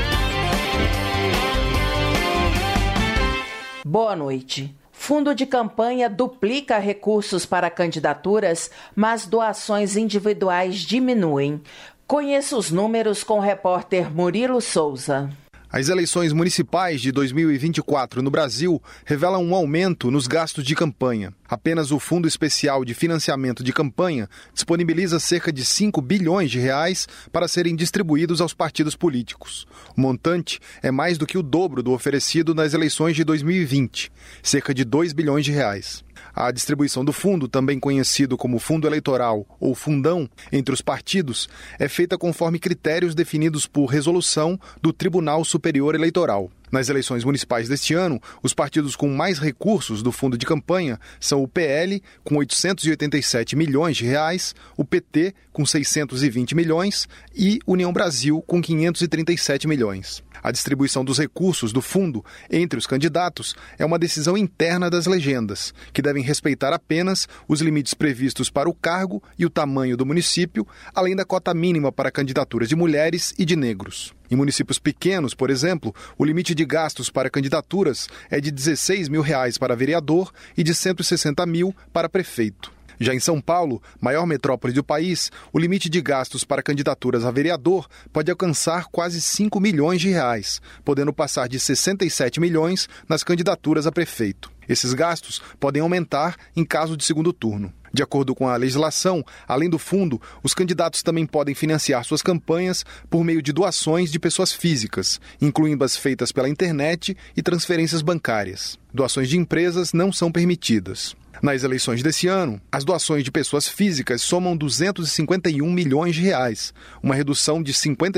Boa noite. Fundo de campanha duplica recursos para candidaturas, mas doações individuais diminuem. Conheça os números com o repórter Murilo Souza. As eleições municipais de 2024 no Brasil revelam um aumento nos gastos de campanha. Apenas o Fundo Especial de Financiamento de Campanha disponibiliza cerca de 5 bilhões de reais para serem distribuídos aos partidos políticos. O montante é mais do que o dobro do oferecido nas eleições de 2020, cerca de 2 bilhões de reais. A distribuição do fundo, também conhecido como Fundo Eleitoral ou Fundão, entre os partidos, é feita conforme critérios definidos por resolução do Tribunal Superior Eleitoral. Nas eleições municipais deste ano, os partidos com mais recursos do fundo de campanha são o PL, com 887 milhões de reais, o PT, com 620 milhões e União Brasil, com 537 milhões. A distribuição dos recursos do fundo entre os candidatos é uma decisão interna das legendas, que devem respeitar apenas os limites previstos para o cargo e o tamanho do município, além da cota mínima para candidaturas de mulheres e de negros. Em municípios pequenos, por exemplo, o limite de gastos para candidaturas é de R$ 16 mil para vereador e de R$ 160 mil para prefeito. Já em São Paulo, maior metrópole do país, o limite de gastos para candidaturas a vereador pode alcançar quase 5 milhões de reais, podendo passar de 67 milhões nas candidaturas a prefeito. Esses gastos podem aumentar em caso de segundo turno. De acordo com a legislação, além do fundo, os candidatos também podem financiar suas campanhas por meio de doações de pessoas físicas, incluindo as feitas pela internet e transferências bancárias. Doações de empresas não são permitidas. Nas eleições desse ano, as doações de pessoas físicas somam 251 milhões de reais, uma redução de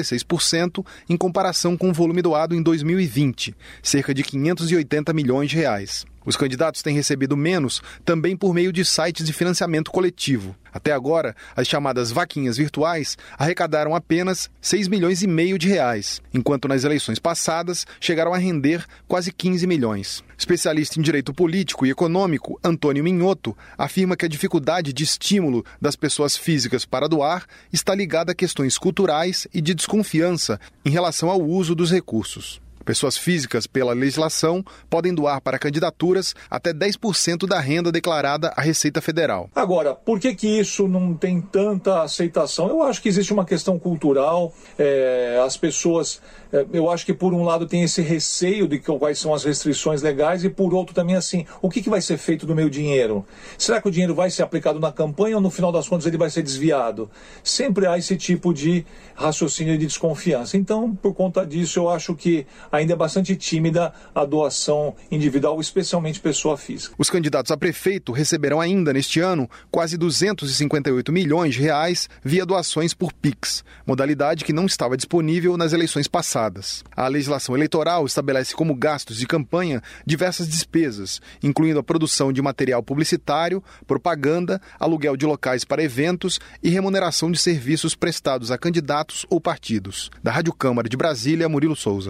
56% em comparação com o volume doado em 2020, cerca de 580 milhões de reais. Os candidatos têm recebido menos também por meio de sites de financiamento coletivo. Até agora, as chamadas vaquinhas virtuais arrecadaram apenas 6 milhões e meio de reais, enquanto nas eleições passadas chegaram a render quase 15 milhões. Especialista em direito político e econômico, Antônio Minhoto, afirma que a dificuldade de estímulo das pessoas físicas para doar está ligada a questões culturais e de desconfiança em relação ao uso dos recursos. Pessoas físicas, pela legislação, podem doar para candidaturas até 10% da renda declarada à Receita Federal. Agora, por que isso não tem tanta aceitação? Eu acho que existe uma questão cultural, as pessoas... Eu acho que por um lado tem esse receio de quais são as restrições legais e por outro também assim, o que vai ser feito do meu dinheiro? Será que o dinheiro vai ser aplicado na campanha ou no final das contas ele vai ser desviado? Sempre há esse tipo de raciocínio de desconfiança. Então, por conta disso, eu acho que ainda é bastante tímida a doação individual, especialmente pessoa física. Os candidatos a prefeito receberão ainda neste ano quase 258 milhões de reais via doações por Pix, modalidade que não estava disponível nas eleições passadas. A legislação eleitoral estabelece como gastos de campanha diversas despesas, incluindo a produção de material publicitário, propaganda, aluguel de locais para eventos e remuneração de serviços prestados a candidatos ou partidos. Da Rádio Câmara de Brasília, Murilo Souza.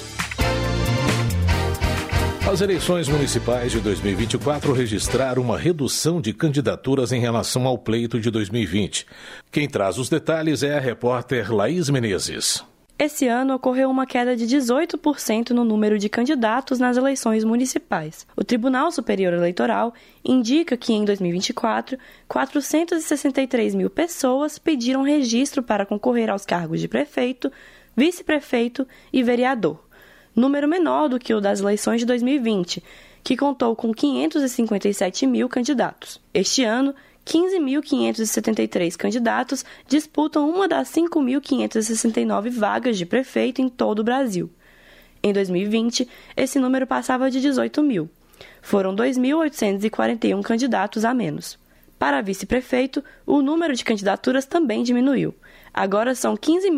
As eleições municipais de 2024 registraram uma redução de candidaturas em relação ao pleito de 2020. Quem traz os detalhes é a repórter Laís Menezes. Esse ano ocorreu uma queda de 18% no número de candidatos nas eleições municipais. O Tribunal Superior Eleitoral indica que, em 2024, 463 mil pessoas pediram registro para concorrer aos cargos de prefeito, vice-prefeito e vereador, número menor do que o das eleições de 2020, que contou com 557 mil candidatos. Este ano, 15.573 candidatos disputam uma das 5.569 vagas de prefeito em todo o Brasil. Em 2020, esse número passava de 18 mil. Foram 2.841 candidatos a menos. Para vice-prefeito, o número de candidaturas também diminuiu. Agora são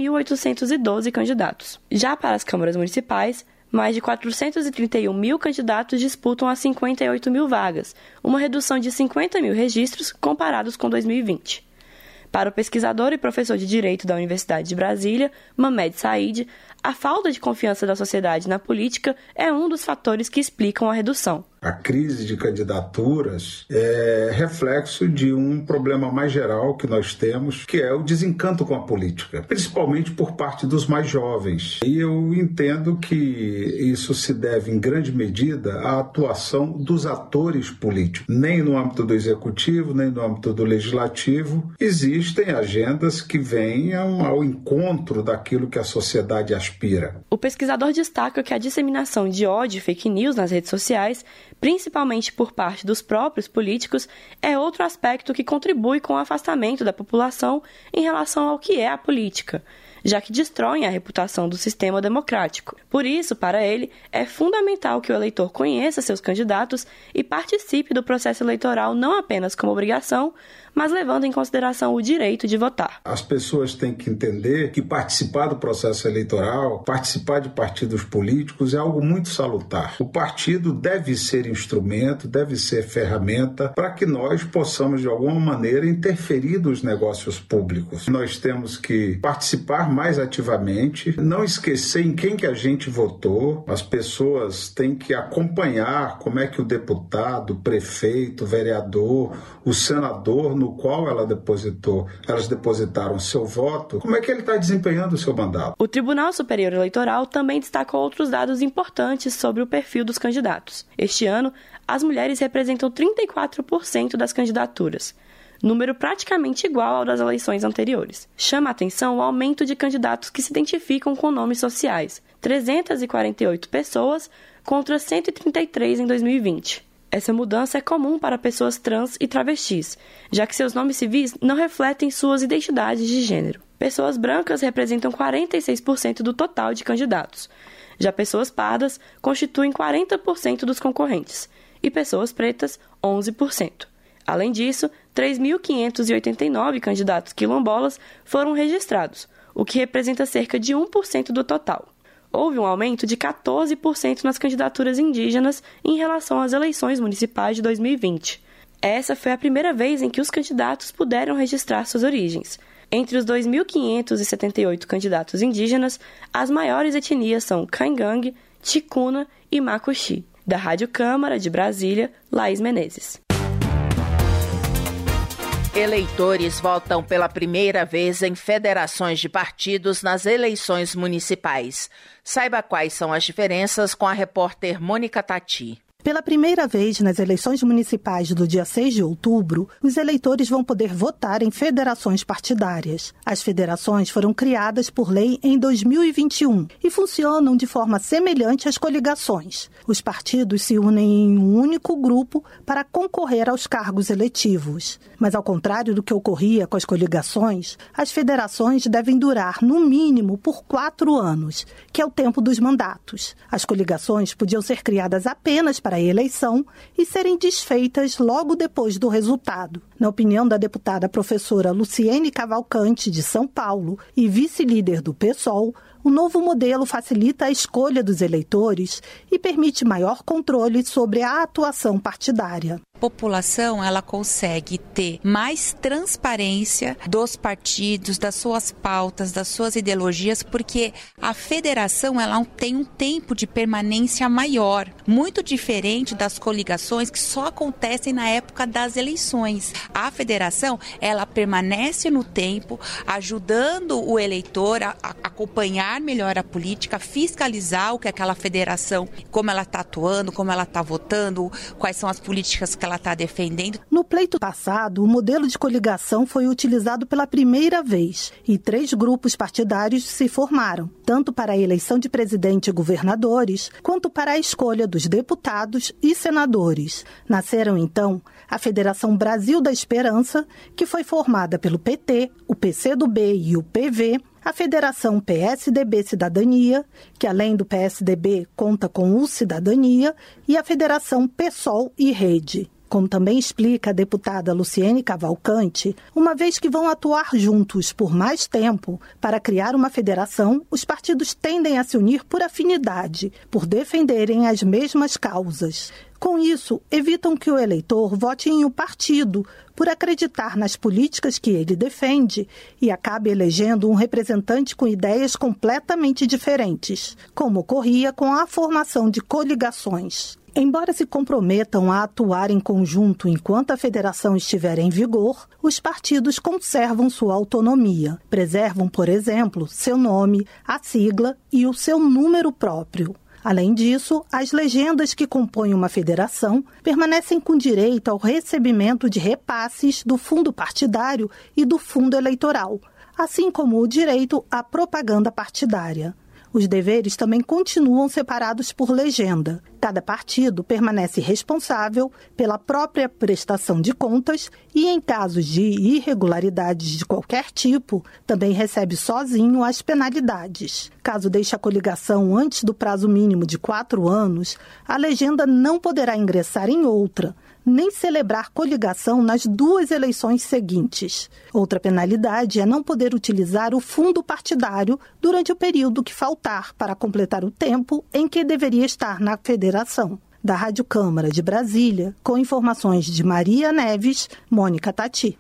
15.812 candidatos. Já para as câmaras municipais, mais de 431 mil candidatos disputam as 58 mil vagas, uma redução de 50 mil registros comparados com 2020. Para o pesquisador e professor de Direito da Universidade de Brasília, Mamed Said, a falta de confiança da sociedade na política é um dos fatores que explicam a redução. A crise de candidaturas é reflexo de um problema mais geral que nós temos, que é o desencanto com a política, principalmente por parte dos mais jovens. E eu entendo que isso se deve, em grande medida, à atuação dos atores políticos. Nem no âmbito do executivo, nem no âmbito do legislativo, existem agendas que venham ao encontro daquilo que a sociedade aspira. O pesquisador destaca que a disseminação de ódio e fake news nas redes sociais, principalmente por parte dos próprios políticos, é outro aspecto que contribui com o afastamento da população em relação ao que é a política, já que destroem a reputação do sistema democrático. Por isso, para ele, é fundamental que o eleitor conheça seus candidatos e participe do processo eleitoral não apenas como obrigação, mas levando em consideração o direito de votar. As pessoas têm que entender que participar do processo eleitoral, participar de partidos políticos é algo muito salutar. O partido deve ser instrumento, deve ser ferramenta para que nós possamos, de alguma maneira, interferir nos negócios públicos. Nós temos que participar mais ativamente, não esquecer em quem que a gente votou. As pessoas têm que acompanhar como é que o deputado, o prefeito, o vereador, o senador no qual elas depositaram seu voto, como é que ele está desempenhando o seu mandato. O Tribunal Superior Eleitoral também destacou outros dados importantes sobre o perfil dos candidatos. Este ano, as mulheres representam 34% das candidaturas, número praticamente igual ao das eleições anteriores. Chama a atenção o aumento de candidatos que se identificam com nomes sociais, 348 pessoas contra 133 em 2020. Essa mudança é comum para pessoas trans e travestis, já que seus nomes civis não refletem suas identidades de gênero. Pessoas brancas representam 46% do total de candidatos. Já pessoas pardas constituem 40% dos concorrentes e pessoas pretas, 11%. Além disso, 3.589 candidatos quilombolas foram registrados, o que representa cerca de 1% do total. Houve um aumento de 14% nas candidaturas indígenas em relação às eleições municipais de 2020. Essa foi a primeira vez em que os candidatos puderam registrar suas origens. Entre os 2.578 candidatos indígenas, as maiores etnias são Caingangue, Ticuna e Macuxi. Da Rádio Câmara de Brasília, Laís Menezes. Eleitores votam pela primeira vez em federações de partidos nas eleições municipais. Saiba quais são as diferenças com a repórter Mônica Tati. Pela primeira vez nas eleições municipais do dia 6 de outubro, os eleitores vão poder votar em federações partidárias. As federações foram criadas por lei em 2021 e funcionam de forma semelhante às coligações. Os partidos se unem em um único grupo para concorrer aos cargos eletivos. Mas, ao contrário do que ocorria com as coligações, as federações devem durar, no mínimo, por 4 anos, que é o tempo dos mandatos. As coligações podiam ser criadas apenas para a eleição e serem desfeitas logo depois do resultado. Na opinião da deputada professora Luciene Cavalcante, de São Paulo, e vice-líder do PSOL, o novo modelo facilita a escolha dos eleitores e permite maior controle sobre a atuação partidária. A população, ela consegue ter mais transparência dos partidos, das suas pautas, das suas ideologias, porque a federação, ela tem um tempo de permanência maior, muito diferente das coligações que só acontecem na época das eleições. A federação, ela permanece no tempo, ajudando o eleitor a acompanhar melhor a política, fiscalizar o que aquela federação, como ela está atuando, como ela está votando, quais são as políticas que ela está defendendo. No pleito passado, o modelo de coligação foi utilizado pela primeira vez e 3 grupos partidários se formaram, tanto para a eleição de presidente e governadores, quanto para a escolha dos deputados e senadores. Nasceram, então, a Federação Brasil da Esperança, que foi formada pelo PT, o PCdoB e o PV, a Federação PSDB Cidadania, que além do PSDB conta com o Cidadania, e a Federação PSOL e Rede. Como também explica a deputada Luciene Cavalcante, uma vez que vão atuar juntos por mais tempo para criar uma federação, os partidos tendem a se unir por afinidade, por defenderem as mesmas causas. Com isso, evitam que o eleitor vote em um partido por acreditar nas políticas que ele defende e acabe elegendo um representante com ideias completamente diferentes, como ocorria com a formação de coligações. Embora se comprometam a atuar em conjunto enquanto a federação estiver em vigor, os partidos conservam sua autonomia. Preservam, por exemplo, seu nome, a sigla e o seu número próprio. Além disso, as legendas que compõem uma federação permanecem com direito ao recebimento de repasses do fundo partidário e do fundo eleitoral, assim como o direito à propaganda partidária. Os deveres também continuam separados por legenda. Cada partido permanece responsável pela própria prestação de contas e, em casos de irregularidades de qualquer tipo, também recebe sozinho as penalidades. Caso deixe a coligação antes do prazo mínimo de 4 anos, a legenda não poderá ingressar em outra, nem celebrar coligação nas 2 eleições seguintes. Outra penalidade é não poder utilizar o fundo partidário durante o período que faltar para completar o tempo em que deveria estar na federação. Da Rádio Câmara de Brasília, com informações de Maria Neves, Mônica Tati.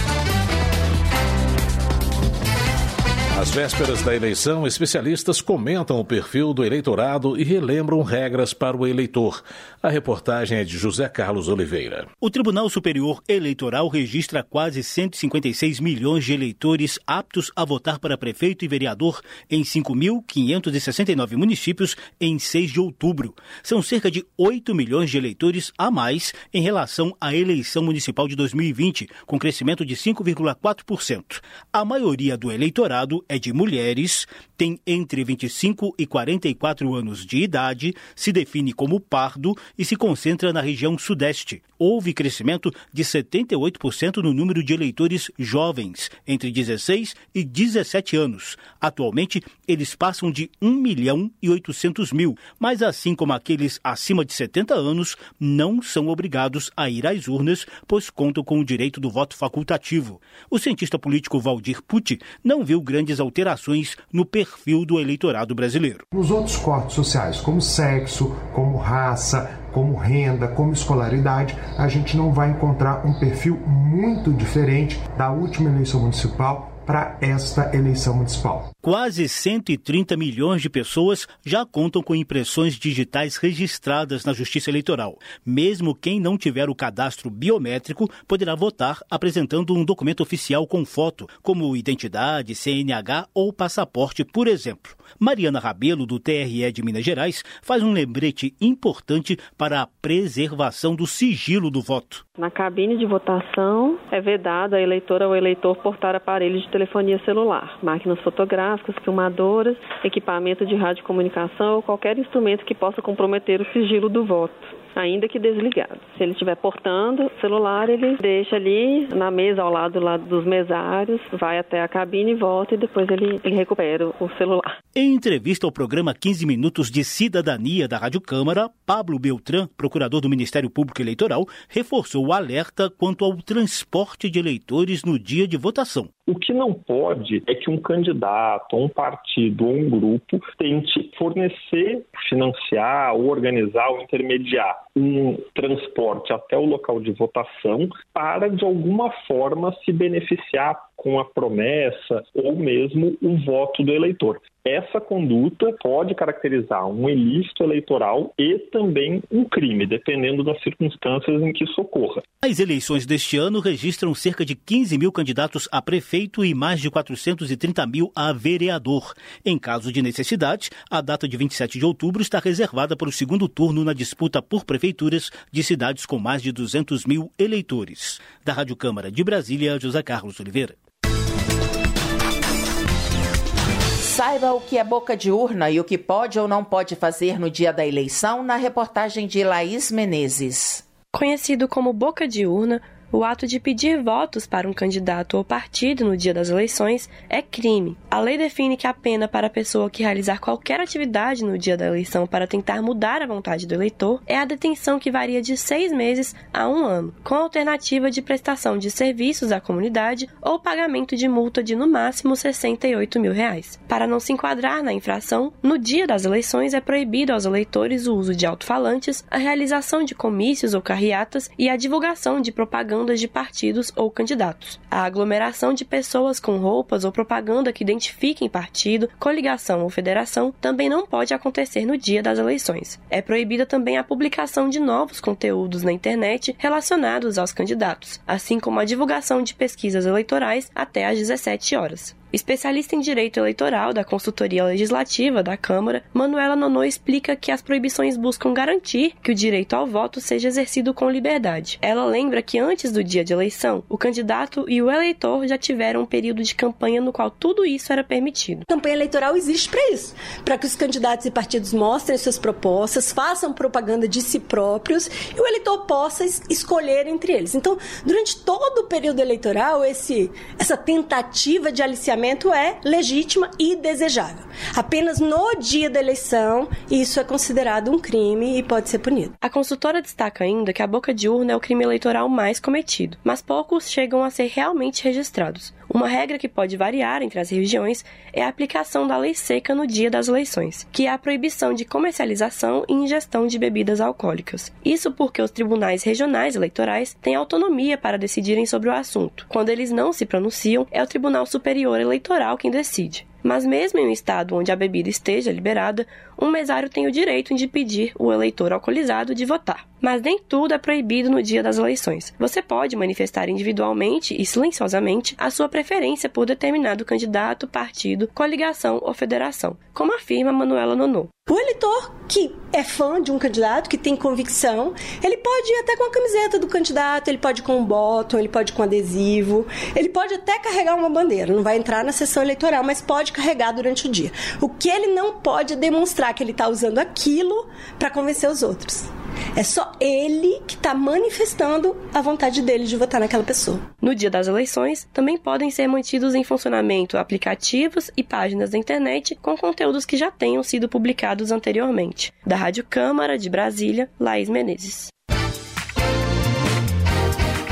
Às vésperas da eleição, especialistas comentam o perfil do eleitorado e relembram regras para o eleitor. A reportagem é de José Carlos Oliveira. O Tribunal Superior Eleitoral registra quase 156 milhões de eleitores aptos a votar para prefeito e vereador em 5.569 municípios em 6 de outubro. São cerca de 8 milhões de eleitores a mais em relação à eleição municipal de 2020, com crescimento de 5,4%. A maioria do eleitorado é de mulheres, tem entre 25 e 44 anos de idade, se define como pardo e se concentra na região sudeste. Houve crescimento de 78% no número de eleitores jovens, entre 16 e 17 anos. Atualmente, eles passam de 1.800.000, mas assim como aqueles acima de 70 anos, não são obrigados a ir às urnas, pois contam com o direito do voto facultativo. O cientista político Valdir Pucci não viu grandes alterações no perfil do eleitorado brasileiro. Nos outros cortes sociais, como sexo, como raça, como renda, como escolaridade, a gente não vai encontrar um perfil muito diferente da última eleição municipal para esta eleição municipal. Quase 130 milhões de pessoas já contam com impressões digitais registradas na Justiça Eleitoral. Mesmo quem não tiver o cadastro biométrico poderá votar apresentando um documento oficial com foto, como identidade, CNH ou passaporte, por exemplo. Mariana Rabelo, do TRE de Minas Gerais, faz um lembrete importante para a preservação do sigilo do voto. Na cabine de votação é vedado a eleitora ou eleitor portar aparelhos de telefonia celular, máquinas fotográficas, filmadoras, equipamento de radiocomunicação ou qualquer instrumento que possa comprometer o sigilo do voto, ainda que desligado. Se ele estiver portando o celular, ele deixa ali na mesa ao lado dos mesários, vai até a cabine e volta e depois ele recupera o celular. Em entrevista ao programa 15 Minutos de Cidadania da Rádio Câmara, Pablo Beltrán, procurador do Ministério Público Eleitoral, reforçou o alerta quanto ao transporte de eleitores no dia de votação. O que não pode é que um candidato, um partido ou um grupo tente fornecer, financiar ou organizar ou intermediar um transporte até o local de votação para, de alguma forma, se beneficiar com a promessa ou mesmo o voto do eleitor. Essa conduta pode caracterizar um ilícito eleitoral e também um crime, dependendo das circunstâncias em que isso ocorra. As eleições deste ano registram cerca de 15 mil candidatos a prefeito e mais de 430 mil a vereador. Em caso de necessidade, a data de 27 de outubro está reservada para o segundo turno na disputa por prefeituras de cidades com mais de 200 mil eleitores. Da Rádio Câmara de Brasília, José Carlos Oliveira. Saiba o que é boca de urna e o que pode ou não pode fazer no dia da eleição na reportagem de Laís Menezes. Conhecido como boca de urna, o ato de pedir votos para um candidato ou partido no dia das eleições é crime. A lei define que a pena para a pessoa que realizar qualquer atividade no dia da eleição para tentar mudar a vontade do eleitor é a detenção, que varia de 6 meses a 1 ano, com a alternativa de prestação de serviços à comunidade ou pagamento de multa de no máximo R$ 68 mil. Para não se enquadrar na infração, no dia das eleições é proibido aos eleitores o uso de alto-falantes, a realização de comícios ou carreatas e a divulgação de propaganda de partidos ou candidatos. A aglomeração de pessoas com roupas ou propaganda que identifiquem partido, coligação ou federação também não pode acontecer no dia das eleições. É proibida também a publicação de novos conteúdos na internet relacionados aos candidatos, assim como a divulgação de pesquisas eleitorais até às 17 horas. Especialista em direito eleitoral da Consultoria Legislativa da Câmara, Manuela Nonô explica que as proibições buscam garantir que o direito ao voto seja exercido com liberdade. Ela lembra que antes do dia de eleição, o candidato e o eleitor já tiveram um período de campanha no qual tudo isso era permitido. A campanha eleitoral existe para isso, para que os candidatos e partidos mostrem suas propostas, façam propaganda de si próprios e o eleitor possa escolher entre eles. Então, durante todo o período eleitoral, essa tentativa de aliciamento é legítima e desejável. Apenas no dia da eleição, isso é considerado um crime e pode ser punido. A consultora destaca ainda que a boca de urna é o crime eleitoral mais cometido, mas poucos chegam a ser realmente registrados. Uma regra que pode variar entre as regiões é a aplicação da lei seca no dia das eleições, que é a proibição de comercialização e ingestão de bebidas alcoólicas. Isso porque os tribunais regionais eleitorais têm autonomia para decidirem sobre o assunto. Quando eles não se pronunciam, é o Tribunal Superior Eleitoral quem decide. Mas mesmo em um estado onde a bebida esteja liberada, um mesário tem o direito de impedir o eleitor alcoolizado de votar. Mas nem tudo é proibido no dia das eleições. Você pode manifestar individualmente e silenciosamente a sua preferência por determinado candidato, partido, coligação ou federação, como afirma Manuela Nonô. O eleitor que é fã de um candidato, que tem convicção, ele pode ir até com a camiseta do candidato, ele pode ir com um bottom, ele pode ir com adesivo, ele pode até carregar uma bandeira, não vai entrar na sessão eleitoral, mas pode carregar durante o dia. O que ele não pode é demonstrar que ele está usando aquilo para convencer os outros. É só ele que está manifestando a vontade dele de votar naquela pessoa. No dia das eleições, também podem ser mantidos em funcionamento aplicativos e páginas da internet com conteúdos que já tenham sido publicados anteriormente. Da Rádio Câmara de Brasília, Laís Menezes.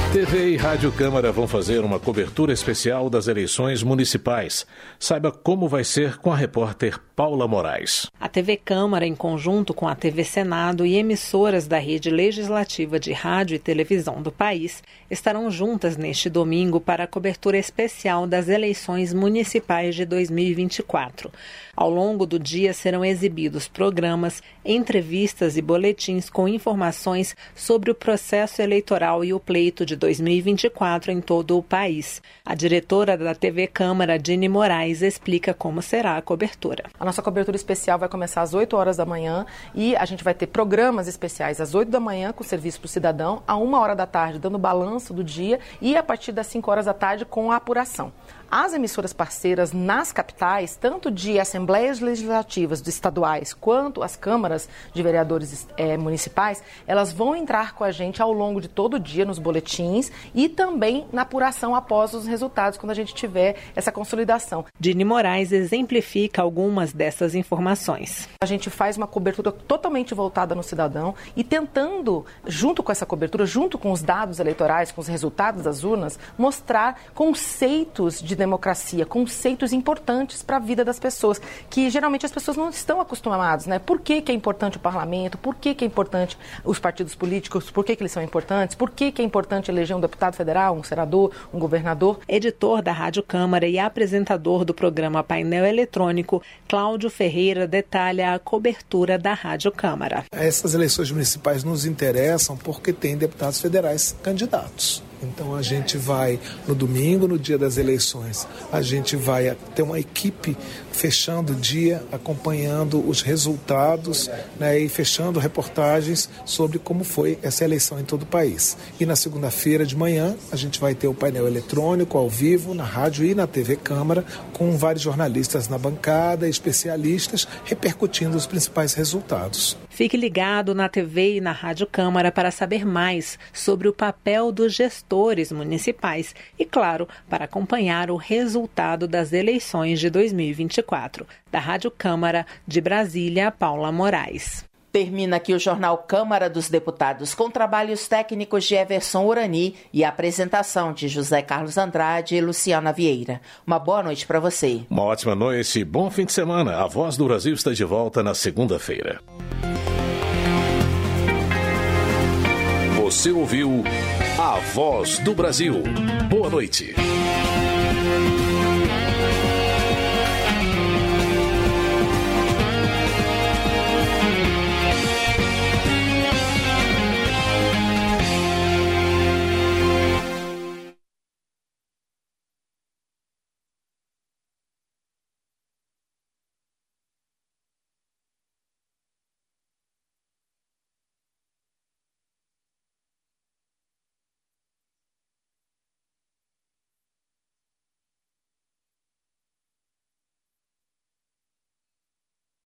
TV e Rádio Câmara vão fazer uma cobertura especial das eleições municipais. Saiba como vai ser com a repórter Paula Moraes. A TV Câmara, em conjunto com a TV Senado e emissoras da rede legislativa de rádio e televisão do país, estarão juntas neste domingo para a cobertura especial das eleições municipais de 2024. Ao longo do dia serão exibidos programas, entrevistas e boletins com informações sobre o processo eleitoral e o pleito de 2024 em todo o país. A diretora da TV Câmara, Dini Moraes, explica como será a cobertura. A nossa cobertura especial vai começar às 8 horas da manhã e a gente vai ter programas especiais às 8 da manhã com o Serviço para o Cidadão, à 1 hora da tarde dando balanço do dia e a partir das 5 horas da tarde com a apuração. As emissoras parceiras nas capitais, tanto de assembleias legislativas estaduais quanto as câmaras de vereadores municipais, elas vão entrar com a gente ao longo de todo o dia nos boletins e também na apuração após os resultados, quando a gente tiver essa consolidação. Dini Moraes exemplifica algumas dessas informações. A gente faz uma cobertura totalmente voltada no cidadão e tentando, junto com essa cobertura, junto com os dados eleitorais, com os resultados das urnas, mostrar conceitos de democracia, conceitos importantes para a vida das pessoas, que geralmente as pessoas não estão acostumadas, né? Por que é importante o parlamento? Por que é importante os partidos políticos? Por que eles são importantes? Por que é importante eleger um deputado federal, um senador, um governador? Editor da Rádio Câmara e apresentador do programa Painel Eletrônico, Cláudio Ferreira detalha a cobertura da Rádio Câmara. Essas eleições municipais nos interessam porque tem deputados federais candidatos. Então a gente vai, no domingo, no dia das eleições, a gente vai ter uma equipe fechando o dia, acompanhando os resultados, né, e fechando reportagens sobre como foi essa eleição em todo o país. E na segunda-feira de manhã, a gente vai ter o painel eletrônico ao vivo, na rádio e na TV Câmara, com vários jornalistas na bancada, especialistas, repercutindo os principais resultados. Fique ligado na TV e na Rádio Câmara para saber mais sobre o papel dos gestores municipais e, claro, para acompanhar o resultado das eleições de 2024. Da Rádio Câmara, de Brasília, Paula Moraes. Termina aqui o Jornal Câmara dos Deputados, com trabalhos técnicos de Everson Urani e a apresentação de José Carlos Andrade e Luciana Vieira. Uma boa noite para você. Uma ótima noite, bom fim de semana. A Voz do Brasil está de volta na segunda-feira. Você ouviu A Voz do Brasil. Boa noite.